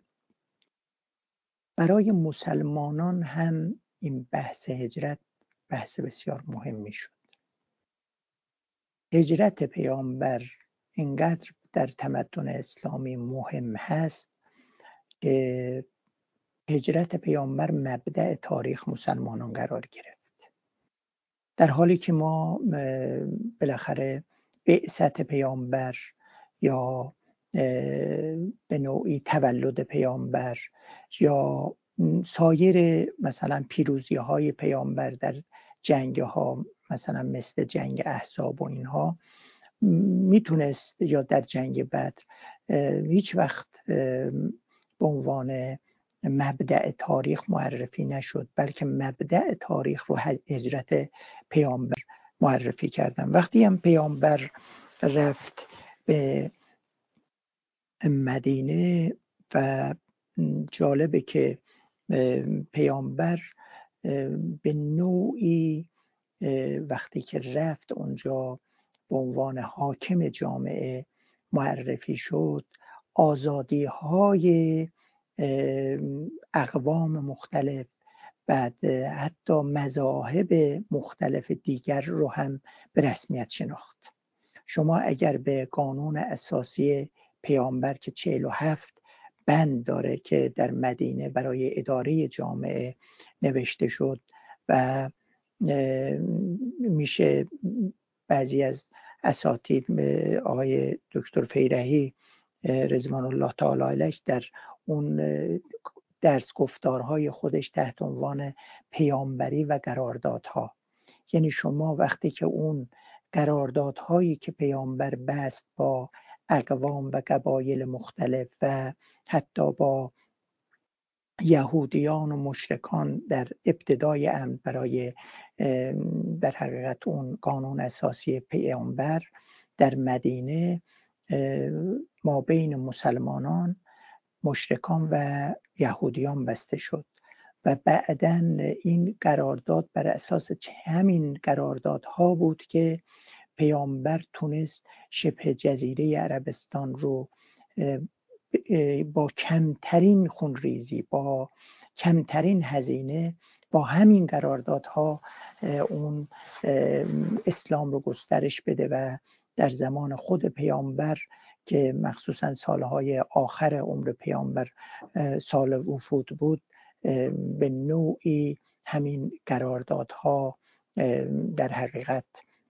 Speaker 1: برای مسلمانان هم این بحث هجرت بحث بسیار مهمی شد. هجرت پیامبر اینقدر در تمدن اسلامی مهم هست که هجرت پیامبر مبدأ تاریخ مسلمانان قرار گرفت، در حالی که ما بالاخره بعثت پیامبر یا به نوعی تولد پیامبر یا سایر مثلا پیروزی های پیامبر در جنگ ها، مثلا مثل جنگ احزاب و اینها، میتونست، یا در جنگ بدر، هیچ وقت به عنوان مبدأ تاریخ معرفی نشد، بلکه مبدأ تاریخ رو هجرت پیامبر معرفی کردن. وقتی هم پیامبر رفت به مدینه و جالبه که پیامبر به نوعی وقتی که رفت اونجا به عنوان حاکم جامعه معرفی شد، آزادی های اقوام مختلف، بعد حتی مذاهب مختلف دیگر رو هم به رسمیت شناخت. شما اگر به قانون اساسی پیامبر که 47 بند داره که در مدینه برای اداره جامعه نوشته شد و میشه بعضی از اساتید، آقای دکتر فیرحی رضوان الله تعالی علیه، در اون درس گفتارهای خودش تحت عنوان پیامبری و قراردادها، یعنی شما وقتی که اون قراردادهایی که پیامبر بست با اقوام و قبایل مختلف و حتی با یهودیان و مشرکان در ابتدای امر برای در حقیقت اون قانون اساسی پیامبر در مدینه ما بین مسلمانان، مشرکان و یهودیان بسته شد و بعداً این قرارداد بر اساس همین قراردادها بود که پیامبر تونست شبه جزیره عربستان رو با کمترین خونریزی، با کمترین هزینه، با همین قراردادها اون اسلام رو گسترش بده و در زمان خود پیامبر که مخصوصا سالهای آخر عمر پیامبر سال وفود بود، به نوعی همین قراردادها در حقیقت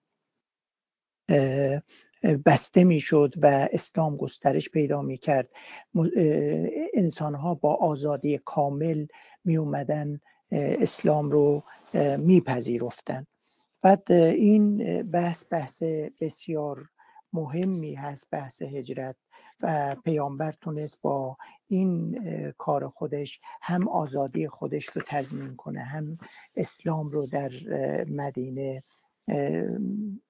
Speaker 1: بسته میشد و اسلام گسترش پیدا میکرد. انسانها با آزادی کامل می اومدن اسلام رو میپذیرفتن. بعد این بحث بسیار مهمی هست، بحث هجرت، و پیامبر تونست با این کار خودش هم آزادی خودش رو تضمین کنه، هم اسلام رو در مدینه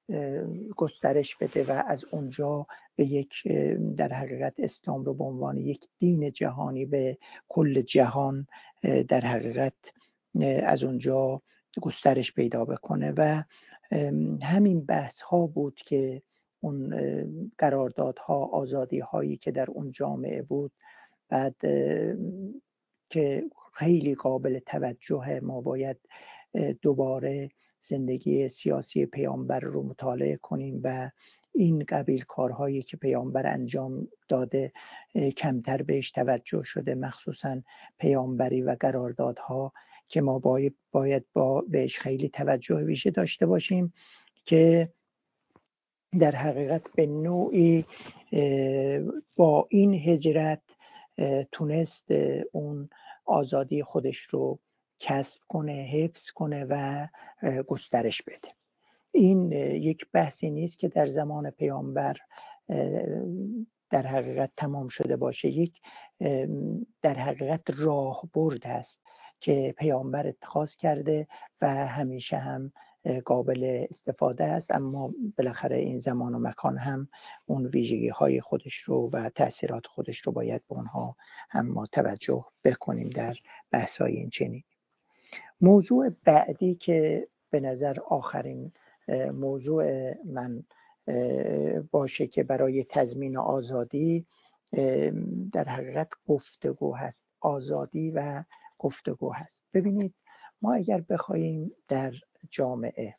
Speaker 1: گسترش بده و از اونجا به یک در حقیقت اسلام رو به عنوان یک دین جهانی به کل جهان در حقیقت از اونجا گسترش پیدا بکنه و همین بحث ها بود که اون قراردادها، آزادی هایی که در اون جامعه بود، بعد که خیلی قابل توجه، ما باید دوباره زندگی سیاسی پیامبر رو مطالعه کنیم و این قبیل کارهایی که پیامبر انجام داده کمتر بهش توجه شده، مخصوصا پیامبری و قراردادها که ما باید بهش خیلی توجه ویژه داشته باشیم که در حقیقت به نوعی با این هجرت تونست اون آزادی خودش رو کسب کنه، حفظ کنه و گسترش بده. این یک بحثی نیست که در زمان پیامبر در حقیقت تمام شده باشه، یک در حقیقت راهبرد هست که پیامبر اتخاذ کرده و همیشه هم قابل استفاده است، اما بالاخره این زمان و مکان هم اون ویژگی های خودش رو و تأثیرات خودش رو باید به اونها هم ما توجه بکنیم در بحث های این چنین. موضوع بعدی که به نظر آخرین موضوع من باشه که برای تضمین آزادی در حقیقت گفتگو هست، آزادی و گفتگو هست. ببینید ما اگر بخوایم در جامعه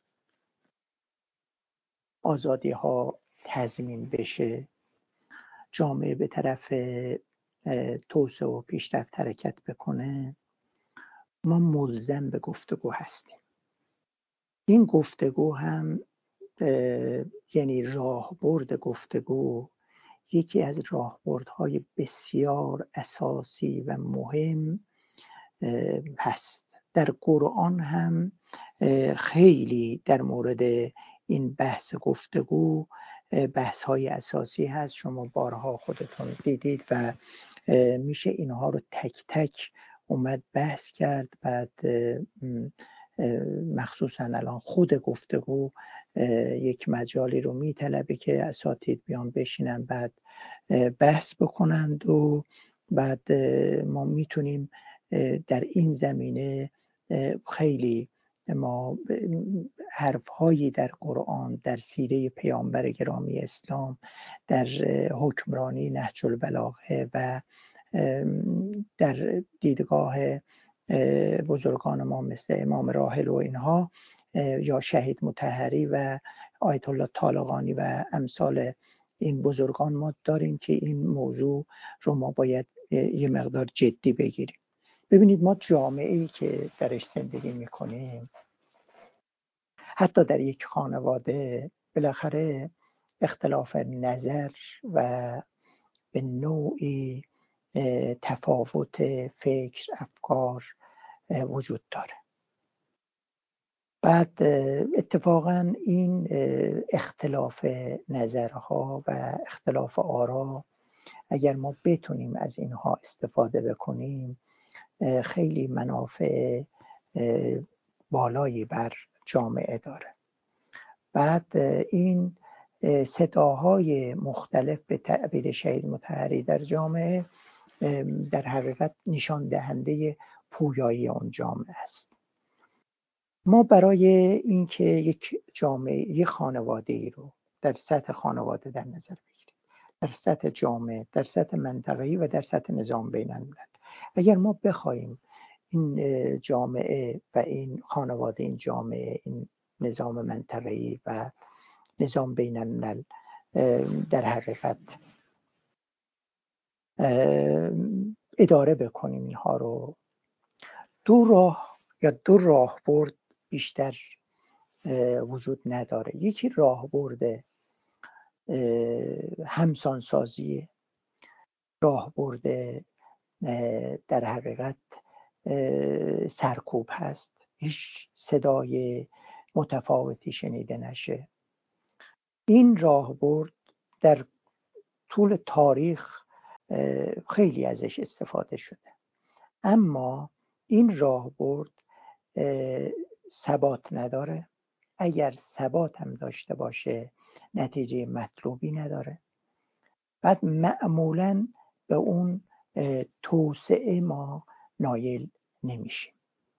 Speaker 1: آزادی ها تضمین بشه، جامعه به طرف توسعه و پیشرفت حرکت بکنه، ما ملزم به گفتگو هستیم. این گفتگو هم یعنی راهبرد گفتگو یکی از راهبردهای بسیار اساسی و مهم هست. در قرآن هم خیلی در مورد این بحث گفتگو بحث های اساسی هست. شما بارها خودتون دیدید و میشه اینها رو تک تک اومد بحث کرد. بعد مخصوصا الان خود گفتگو یک مجالی رو میطلبه که اساتید بیان بشینن بعد بحث بکنند و بعد ما میتونیم در این زمینه خیلی ما حرفهایی در قرآن، در سیره پیامبر گرامی اسلام، در حکمرانی نهج البلاغه و در دیدگاه بزرگان ما مثل امام راحل و اینها یا شهید مطهری و آیت الله طالقانی و امثال این بزرگان ما داریم که این موضوع رو ما باید یه مقدار جدی بگیریم. ببینید ما جامعه‌ای که درش زندگی میکنیم، حتی در یک خانواده، بالاخره اختلاف نظر و به نوعی تفاوت فکر، افکار وجود داره. بعد اتفاقا این اختلاف نظرها و اختلاف آرا اگر ما بتونیم از اینها استفاده بکنیم خیلی منافع بالایی بر جامعه داره. بعد این صداهای مختلف به تعبیر شهید مطهری در جامعه در حقیقت نشان دهنده پویایی اون جامعه است. ما برای اینکه یک جامعه، یک خانواده ای رو در سطح خانواده در نظر بگیریم، در سطح جامعه، در سطح منطقه‌ای و در سطح نظام بین الملل، اگر ما بخوایم این جامعه و این خانواده، این جامعه، این نظام منطقه‌ای و نظام بین الملل در حقیقت اداره بکنیم اینها رو، دو راهبرد بیشتر وجود نداره. یکی راهبرد همسانسازی، راهبرد در حقیقت سرکوب هست، هیچ صدای متفاوتی شنیده نشه. این راهبرد در طول تاریخ خیلی ازش استفاده شده، اما این راهبرد ثبات نداره اگر ثبات هم داشته باشه نتیجه مطلوبی نداره. بعد معمولاً به اون توسعه ما نایل نمیشیم.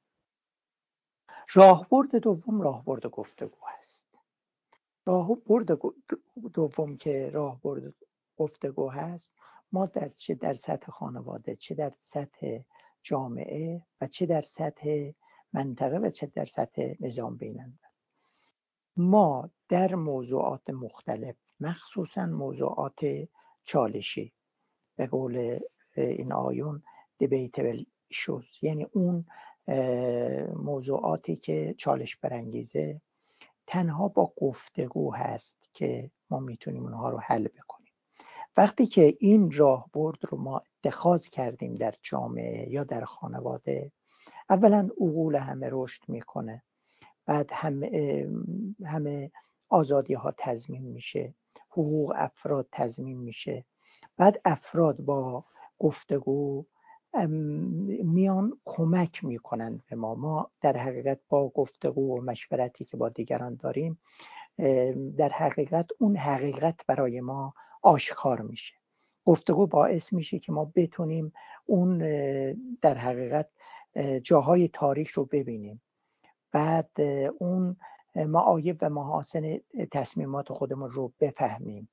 Speaker 1: راهبرد دوم راهبرد گفتگو هست. راهبرد دوم که راهبرد گفتگو هست، ما چه در سطح خانواده، چه در سطح جامعه و چه در سطح منطقه و چه در سطح نظام بین‌الملل، ما در موضوعات مختلف، مخصوصا موضوعات چالشی، به قول این آیون debatable issues، یعنی اون موضوعاتی که چالش برانگیزه، تنها با گفتگو هست که ما میتونیم اونها رو حل بکنیم. وقتی که این راهبرد رو ما اتخاذ کردیم در جامعه یا در خانواده، اولا عقول همه رشد میکنه، بعد همه آزادی ها تضمین میشه، حقوق افراد تضمین میشه، بعد افراد با گفتگو میان کمک میکنن به ما در حقیقت با گفتگو و مشورتی که با دیگران داریم، در حقیقت اون حقیقت برای ما آشکار میشه. گفتگو باعث میشه که ما بتونیم اون در حقیقت جاهای تاریک رو ببینیم، بعد اون معایب و محاسن تصمیمات خودمون رو بفهمیم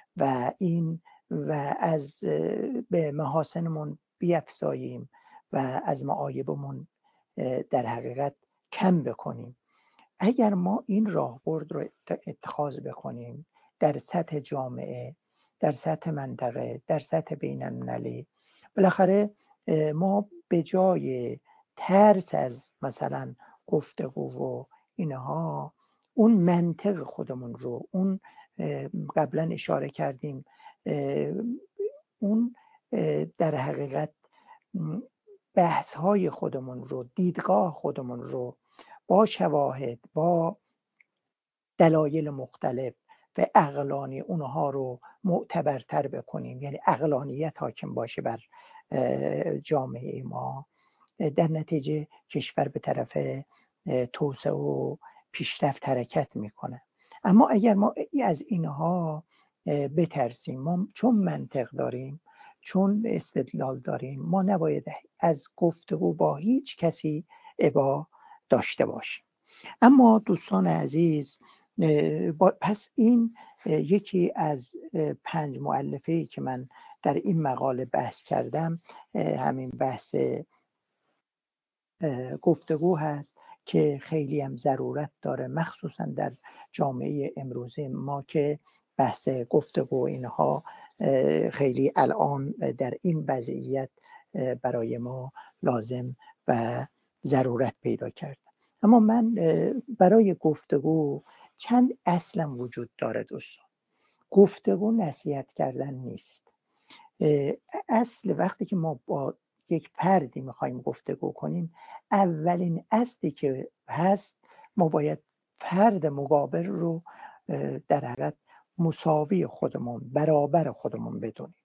Speaker 1: و از به محاسنمون بیفزاییم و از معایبمون در حقیقت کم بکنیم. اگر ما این راهبرد رو اتخاذ بکنیم در سطح جامعه، در سطح منطقه، در سطح بین‌المللی، بالاخره ما به جای ترس از مثلا گفتگو و اینها، اون منطق خودمون رو، اون قبلا اشاره کردیم، اون در حقیقت بحث های خودمون رو، دیدگاه خودمون رو با شواهد، با دلایل مختلف و عقلانی اونها رو معتبرتر بکنیم، یعنی عقلانیت حاکم باشه بر جامعه ما، در نتیجه کشور به طرف توسعه و پیشرفت حرکت میکنه. اما اگر ما از اینها بترسیم، ما چون منطق داریم، چون استدلال داریم، ما نباید از گفتگو با هیچ کسی ابا داشته باشیم. اما دوستان عزیز، پس این یکی از 5 مؤلفه‌ای که من در این مقاله بحث کردم، همین بحث گفتگو هست که خیلی هم ضرورت داره، مخصوصا در جامعه امروزی ما که بحث گفتگو اینها خیلی الان در این وضعیت برای ما لازم و ضرورت پیدا کرد. اما من برای گفتگو چند اصلم وجود داره دوستان. گفتگو نصیحت کردن نیست. اصل وقتی که ما با یک فردی میخوایم گفتگو کنیم، اولین اصلی که هست، ما باید فرد مقابل رو در حقیقت مساوی خودمون، برابر خودمون بدونیم.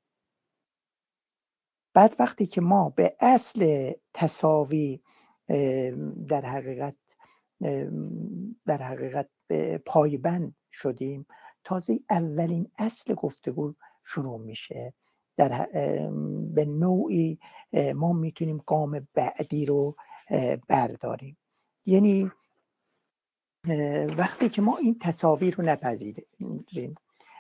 Speaker 1: بعد وقتی که ما به اصل تساوی در حقیقت پایبند شدیم، تازه اولین اصل گفتگو شروع میشه. به نوعی ما میتونیم گام بعدی رو برداریم. یعنی وقتی که ما این تساوی رو نپذیریم،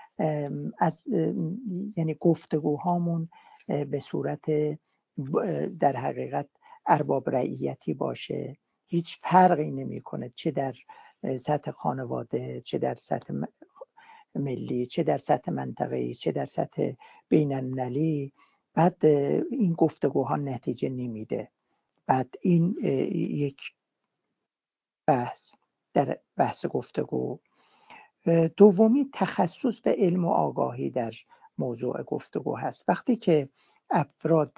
Speaker 1: یعنی گفتگوهامون به صورت در حقیقت ارباب رعیتی باشه، هیچ فرقی نمیکنه، چه در سطح خانواده، چه در سطح ملی، چه در سطح منطقه‌ای، چه در سطح بین‌المللی، بعد این گفتگوها نتیجه نمیده. بعد این یک در بحث گفتگو. دومی تخصص و علم و آگاهی در موضوع گفتگو هست. وقتی که افراد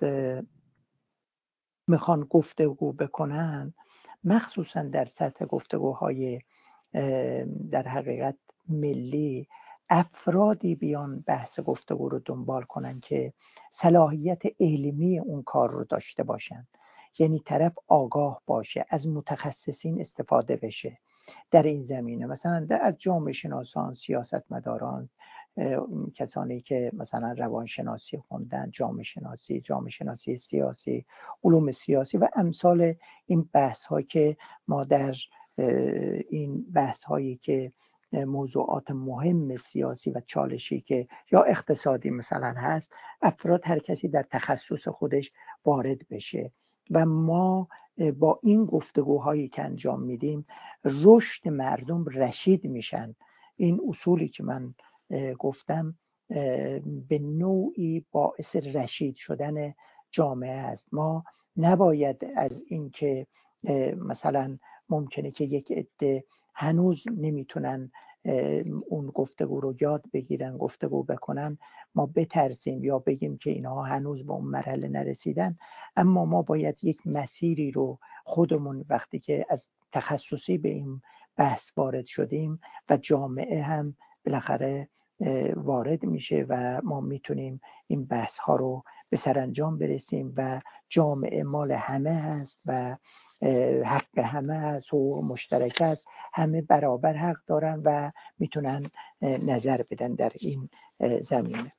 Speaker 1: میخوان گفتگو بکنن، مخصوصا در سطح گفتگوهای در حقیقت ملی، افرادی بیان بحث گفتگو رو دنبال کنن که صلاحیت علمی اون کار رو داشته باشن، یعنی طرف آگاه باشه، از متخصصین استفاده بشه، در این زمینه، مثلا از جامعه شناسان، سیاستمداران، کسانی که مثلا روانشناسی خوندن، جامعه شناسی سیاسی، علوم سیاسی و امثال این بحث ها که ما در این بحث هایی که موضوعات مهم سیاسی و چالشی که یا اقتصادی مثلا هست، افراد هر کسی در تخصص خودش وارد بشه و ما با این گفتگوهایی که انجام میدیم رشد مردم رشید میشن. این اصولی که من گفتم به نوعی باعث رشید شدن جامعه است. ما نباید از این که مثلا ممکنه که یک عده هنوز نمیتونن اون گفتگو رو یاد بگیرن، گفتگو بکنن، ما بترسیم یا بگیم که اینها هنوز به اون مرحله نرسیدن. اما ما باید یک مسیری رو خودمون وقتی که از تخصصی به این بحث وارد شدیم و جامعه هم بالاخره وارد میشه و ما میتونیم این بحث ها رو به سرانجام برسیم و جامعه مال همه هست و حق همه هست، حقوق مشترک است، همه برابر حق دارن و میتونن نظر بدن در این زمینه.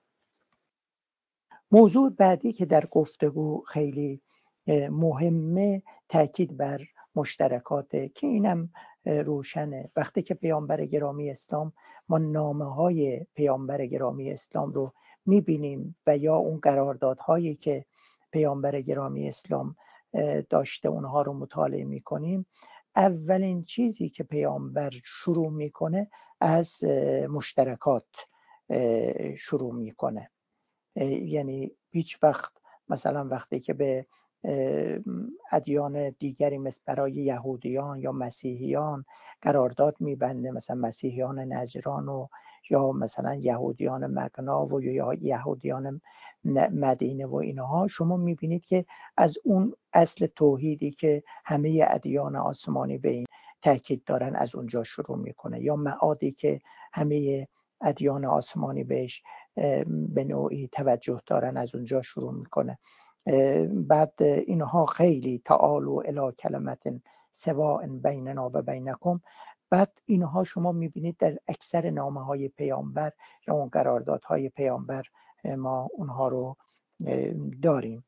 Speaker 1: موضوع بعدی که در گفتگو خیلی مهمه تاکید بر مشترکاته که اینم روشنه. وقتی که پیامبر گرامی اسلام، ما نامه‌های پیامبر گرامی اسلام رو میبینیم و یا اون قراردادهایی که پیامبر گرامی اسلام داشته اونها رو مطالعه میکنیم، اولین چیزی که پیامبر شروع میکنه از مشترکات شروع میکنه. یعنی هیچ وقت مثلا وقتی که به ادیان دیگری مثل برای یهودیان یا مسیحیان قرارداد میبنده، مثلا مسیحیان نجران و یا مثلا یهودیان مقنا و یا یهودیان مدینه و اینها، شما میبینید که از اون اصل توحیدی که همه ادیان آسمانی به این تاکید دارن از اونجا شروع میکنه، یا معادی که همه ادیان آسمانی بهش به نوعی توجه دارن از اونجا شروع میکنه. بعد اینها خیلی تعالوا الی کلمت سواء بیننا و بینکم. بعد اینها شما میبینید در اکثر نامه های پیامبر یا اون قراردادهای پیامبر ما اونها رو داریم.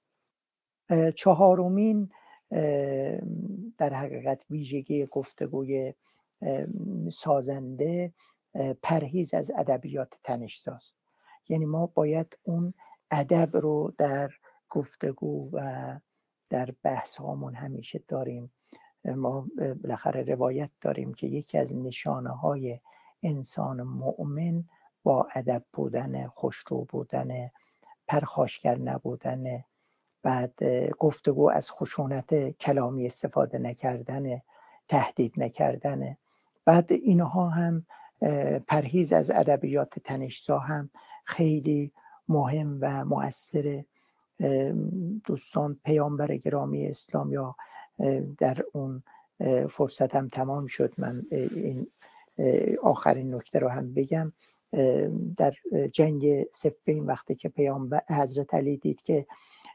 Speaker 1: چهارمین در حقیقت ویژگی گفتگوی سازنده پرهیز از ادبیات تنش‌زاست. یعنی ما باید اون ادب رو در گفتگو و در بحث هامون همیشه داریم. ما بالاخره روایت داریم که یکی از نشانه های انسان مؤمن با ادب بودن، خوشرو بودن، پرخاشگر نبودن، بعد گفتگو از خشونت کلامی استفاده نکردن، تهدید نکردن. بعد اینها هم پرهیز از ادبیات تنش‌زا هم خیلی مهم و مؤثر. دوستان، پیامبر گرامی اسلام، یا در اون فرصت هم تمام شد من این آخرین نکته رو هم بگم. در جنگ صفین وقتی که پیامبر حضرت علی دید که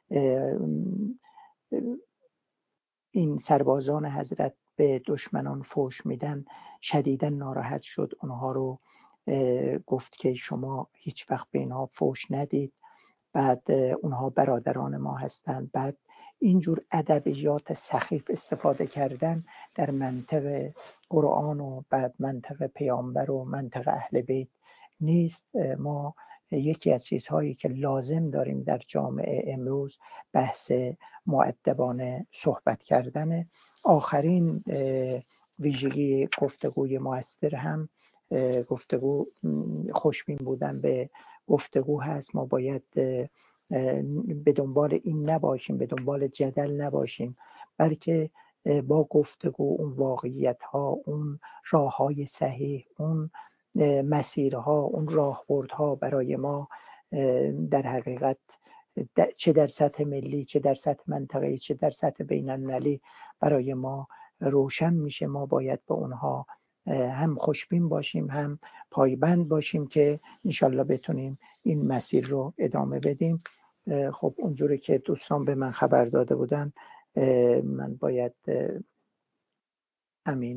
Speaker 1: این سربازان حضرت به دشمنان فوش میدن، شدیداً ناراحت شد. اونها رو گفت که شما هیچ وقت به اینها فوش ندید، بعد اونها برادران ما هستند. بعد اینجور ادبیات سخیف استفاده کردن در منطق قرآن و بعد منطق پیامبر و منطق اهل بیت نیست. ما یکی از چیزهایی که لازم داریم در جامعه امروز بحث مؤدبانه صحبت کردن. آخرین ویژگی گفتگوی مؤثر هم گفتگو خوشبین بودن به گفتگو هست. ما باید به دنبال این نباشیم، به دنبال جدل نباشیم، بلکه با گفتگو اون واقعیت ها، اون راه های صحیح، اون مسیرها، اون راهبردها برای ما در حقیقت چه در سطح ملی، چه در سطح منطقه‌ای، چه در سطح بین‌المللی برای ما روشن میشه. ما باید به اونها هم خوشبین باشیم، هم پایبند باشیم که انشالله بتونیم این مسیر رو ادامه بدیم. خب اونجوری که دوستان به من خبر داده بودن، من باید همین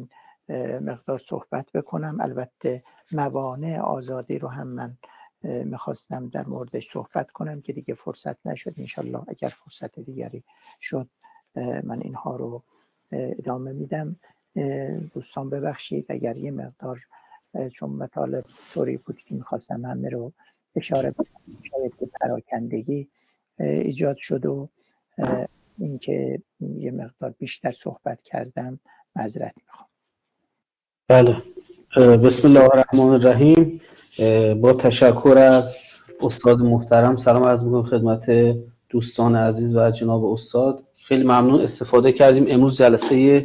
Speaker 1: مقدار صحبت بکنم. البته موانع آزادی رو هم من میخواستم در موردش صحبت کنم که دیگه فرصت نشد. انشالله اگر فرصت دیگری شد من اینها رو ادامه میدم. دوستان ببخشید اگر یه مقدار چون مطالب طوری بود که میخواستم همه رو اشاره بکنم، شاید که پراکندگی ایجاد شد و اینکه یه مقدار بیشتر صحبت کردم معذرت میخوام.
Speaker 2: بله، بسم الله الرحمن الرحیم. با تشکر از استاد محترم سلام عرض می‌کنم خدمت دوستان عزیز و جناب استاد. خیلی ممنون استفاده کردیم. امروز جلسه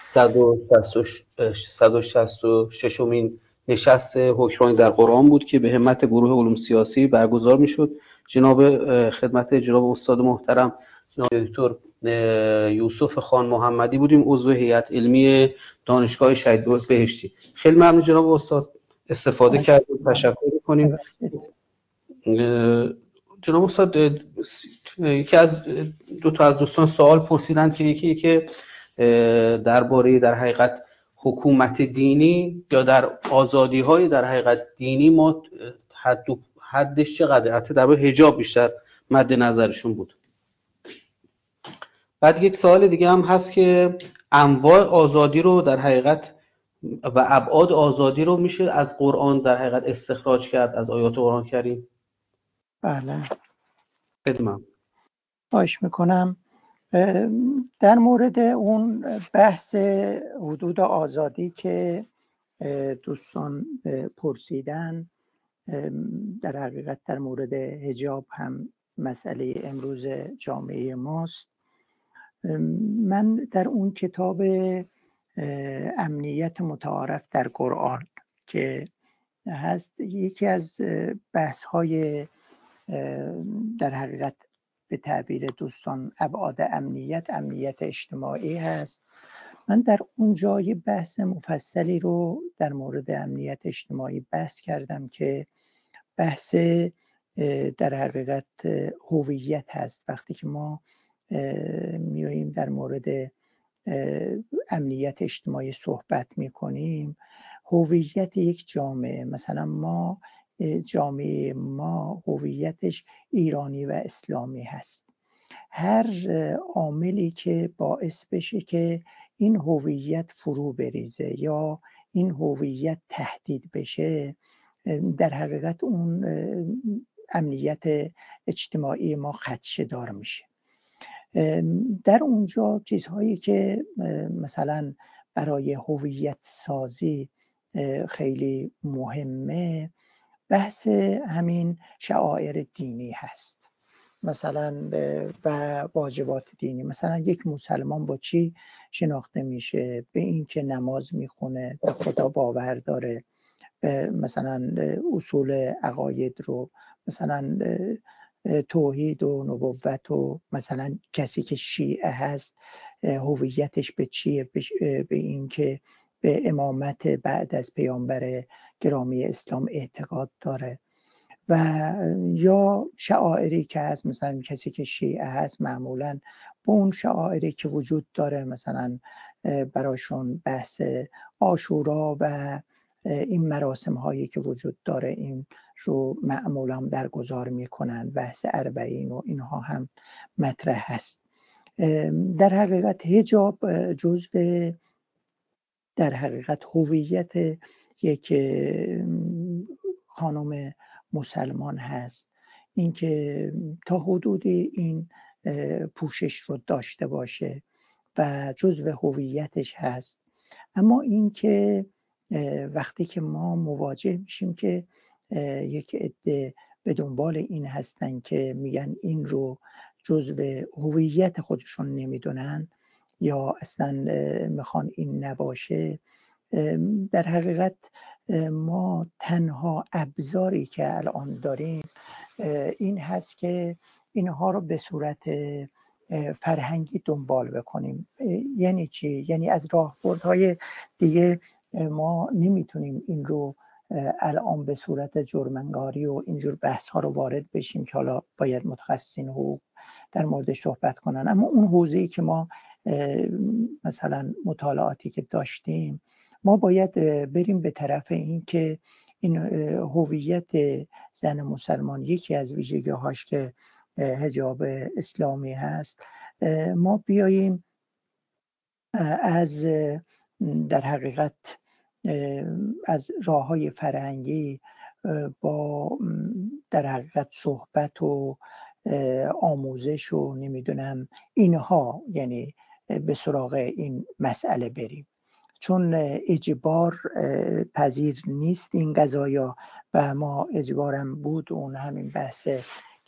Speaker 2: 166مین نشست حکمرانی در قرآن بود که به همت گروه علوم سیاسی برگزار میشد. خدمت جناب استاد محترم جناب دکتر یوسف خان محمدی بودیم، عضو هیئت علمی دانشگاه شهید بهشتی. خیلی ممنون جناب استاد، استفاده کردیم، تشکر می‌کنیم. جناب استاد یکی از دو تا از دوستان سوال پرسیدن که یکی که درباره در حقیقت حکومت دینی یا در آزادی‌های در حقیقت دینی ما حدش چقدره؟ حتی درباره حجاب بیشتر مد نظرشون بود. بعد یک سوال دیگه هم هست که انواع آزادی رو در حقیقت و ابعاد آزادی رو میشه از قرآن در حقیقت استخراج کرد، از آیات قرآن کریم؟
Speaker 1: بله،
Speaker 2: خدمت
Speaker 1: خواهش میکنم. در مورد اون بحث حدود آزادی که دوستان پرسیدن، در حقیقت در مورد حجاب هم مسئله امروز جامعه ماست. من در اون کتاب امنیت متعارف در قرآن که هست، یکی از بحث‌های در حقیقت به تعبیر دوستان ابعاد امنیت اجتماعی هست. من در اونجا یه بحث مفصلی رو در مورد امنیت اجتماعی بحث کردم که بحث در حقیقت هویت هست. وقتی که ما میاییم در مورد امنیت اجتماعی صحبت میکنیم، هویت یک جامعه، مثلا جامعه ما هویتش ایرانی و اسلامی هست. هر عاملی که باعث بشه که این هویت فرو بریزه یا این هویت تهدید بشه، در حقیقت اون امنیت اجتماعی ما خدشه دار میشه. در اونجا چیزهایی که مثلا برای هویت سازی خیلی مهمه، بحث همین شعائر دینی هست مثلا و واجبات دینی. مثلا یک مسلمان با چی شناخته میشه؟ به این که نماز میخونه، به خدا باور داره، مثلا اصول عقاید رو، مثلا توحید و نبوت و مثلا کسی که شیعه هست هویتش به چیه؟ به این که به امامت بعد از پیامبر گرامی اسلام اعتقاد داره. و یا شعائری که هست، مثلا کسی که شیعه هست معمولا با اون شعائری که وجود داره، مثلا براشون بحث عاشورا و این مراسم هایی که وجود داره این رو معمولا برگزار میکنن. بحث اربعین و اینها هم مطرح هست. در حقیقت حجاب جزء در حقیقت هویت یک خانم مسلمان هست، اینکه تا حدودی این پوشش رو داشته باشه و جزء هویتش هست. اما اینکه وقتی که ما مواجه میشیم که یک عده به دنبال این هستن که میگن این رو جزء هویت خودشون نمیدونن یا اصلا میخوان این نباشه، در حقیقت ما تنها ابزاری که الان داریم این هست که اینها رو به صورت فرهنگی دنبال بکنیم. یعنی چی؟ یعنی از راهبردهای دیگه ما نمیتونیم این رو الان به صورت جرم‌انگاری و اینجور بحث ها رو وارد بشیم که حالا باید متخصصین حقوق در موردش صحبت کنن. اما اون حوزه‌ای که ما مثلا مطالعاتی که داشتیم ما باید بریم به طرف این که این هویت زن مسلمان یکی از ویژگی‌هاش که حجاب اسلامی هست، ما بیاییم از در حقیقت از راه‌های فرهنگی با در حقیقت صحبت و آموزش و نمیدونم اینها، یعنی به سراغ این مسئله بریم، چون اجبار پذیر نیست این قضایا و ما اجبارم بود اون همین بحثه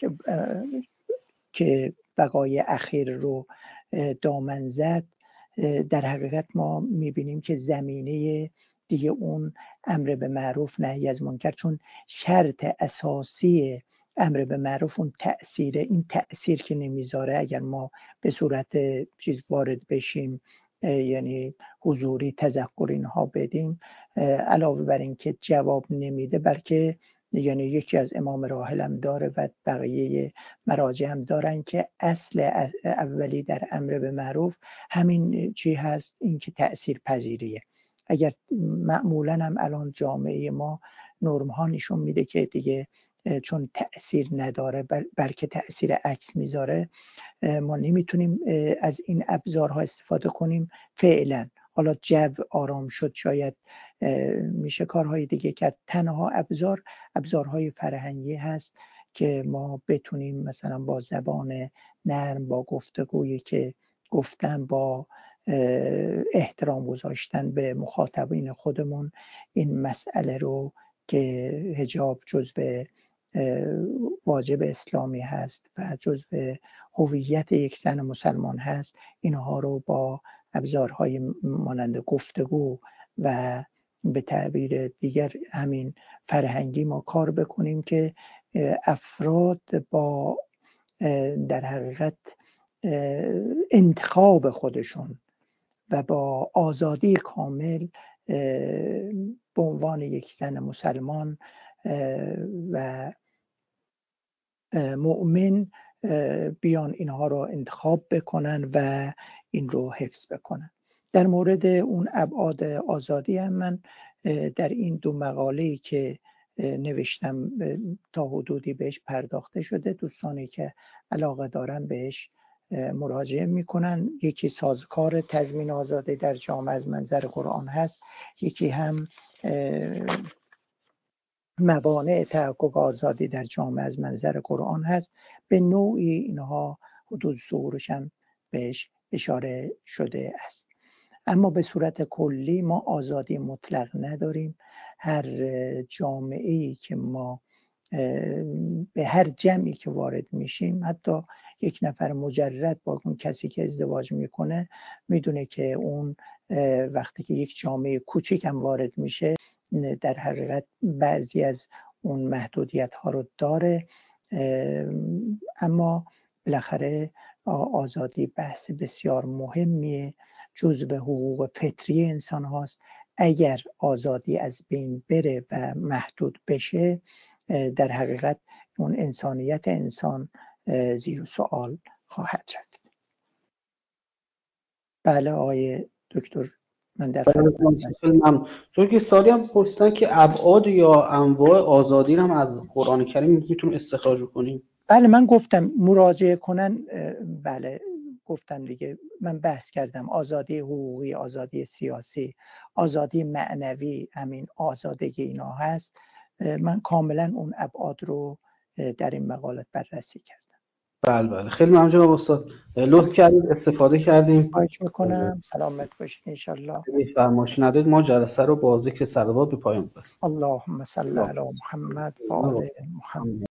Speaker 1: که بقای اخیر رو دامن زد. در حقیقت ما میبینیم که زمینه دیگه اون امر به معروف نهی از منکر، چون شرط اساسی امر به معروف اون تأثیره، این تأثیر که نمیذاره اگر ما به صورت چیز وارد بشیم، یعنی حضوری تذکر اینها بدیم، علاوه بر این که جواب نمیده بلکه یعنی یکی از امام راحل هم داره و بقیه مراجع هم دارن که اصل اولی در امر به معروف همین چی هست، این که تأثیر پذیریه. اگر معمولا هم الان جامعه ما نرم ها نشون میده که دیگه چون تأثیر نداره بلکه تأثیر عکس میذاره، ما نمیتونیم از این ابزارها استفاده کنیم فعلا. حالا جو آرام شد شاید میشه کارهای دیگه کرد. تنها ابزارهای فرهنگی هست که ما بتونیم مثلا با زبان نرم، با گفتگویی که گفتن، با احترام گذاشتن به مخاطبین خودمون این مسئله رو که حجاب جزء واجب اسلامی هست و جزء هویت یک زن مسلمان هست، اینها رو با ابزارهای مانند گفتگو و به تعبیر دیگر همین فرهنگی ما کار بکنیم که افراد با در حقیقت انتخاب خودشون و با آزادی کامل به عنوان یک زن مسلمان و مؤمن بیان اینها رو انتخاب بکنن و این رو حفظ بکنن. در مورد اون ابعاد آزادی هم من در این دو مقاله‌ای که نوشتم تا حدودی بهش پرداخته شده. دوستانی که علاقه دارن بهش مراجعه میکنن. یکی سازوکار تضمین آزادی در جامعه از منظر قرآن هست، یکی هم موانع تحقق آزادی در جامعه از منظر قرآن هست. به نوعی اینها حدود ظهورش هم بهش اشاره شده است. اما به صورت کلی ما آزادی مطلق نداریم. هر جامعه‌ای که ما به هر جمعی که وارد میشیم، حتی یک نفر مجرد با اون کسی که ازدواج میکنه میدونه که اون وقتی که یک جامعه کوچیک هم وارد میشه در حقیقت بعضی از اون محدودیت ها رو داره. اما بالاخره آزادی بحث بسیار مهمیه، جزء حقوق فطری انسان هاست. اگر آزادی از بین بره و محدود بشه در حقیقت اون انسانیت انسان زیر سوال خواهد رفت. بله آقای دکتر، من در
Speaker 2: خدمتتونم. چون که سالی هم پرسیدن که ابعاد یا انواع آزادی هم از قرآن کریم میتونیم استخراج کنیم.
Speaker 1: بله من گفتم مراجعه کنن. بله گفتم دیگه، من بحث کردم آزادی حقوقی، آزادی سیاسی، آزادی معنوی، همین آزادگی اینا هست. من کاملا اون ابعاد رو در این مقالات بررسی کردم.
Speaker 2: بله خیلی ممنون جناب استاد، لطف کردید، استفاده کردیم.
Speaker 1: خواهش میکنم. سلامت باشید ان شاء الله.
Speaker 2: فرمایش ندید ما جلسه رو با ذکر صلوات به پایان ببریم.
Speaker 1: اللهم صل علی محمد و آل محمد.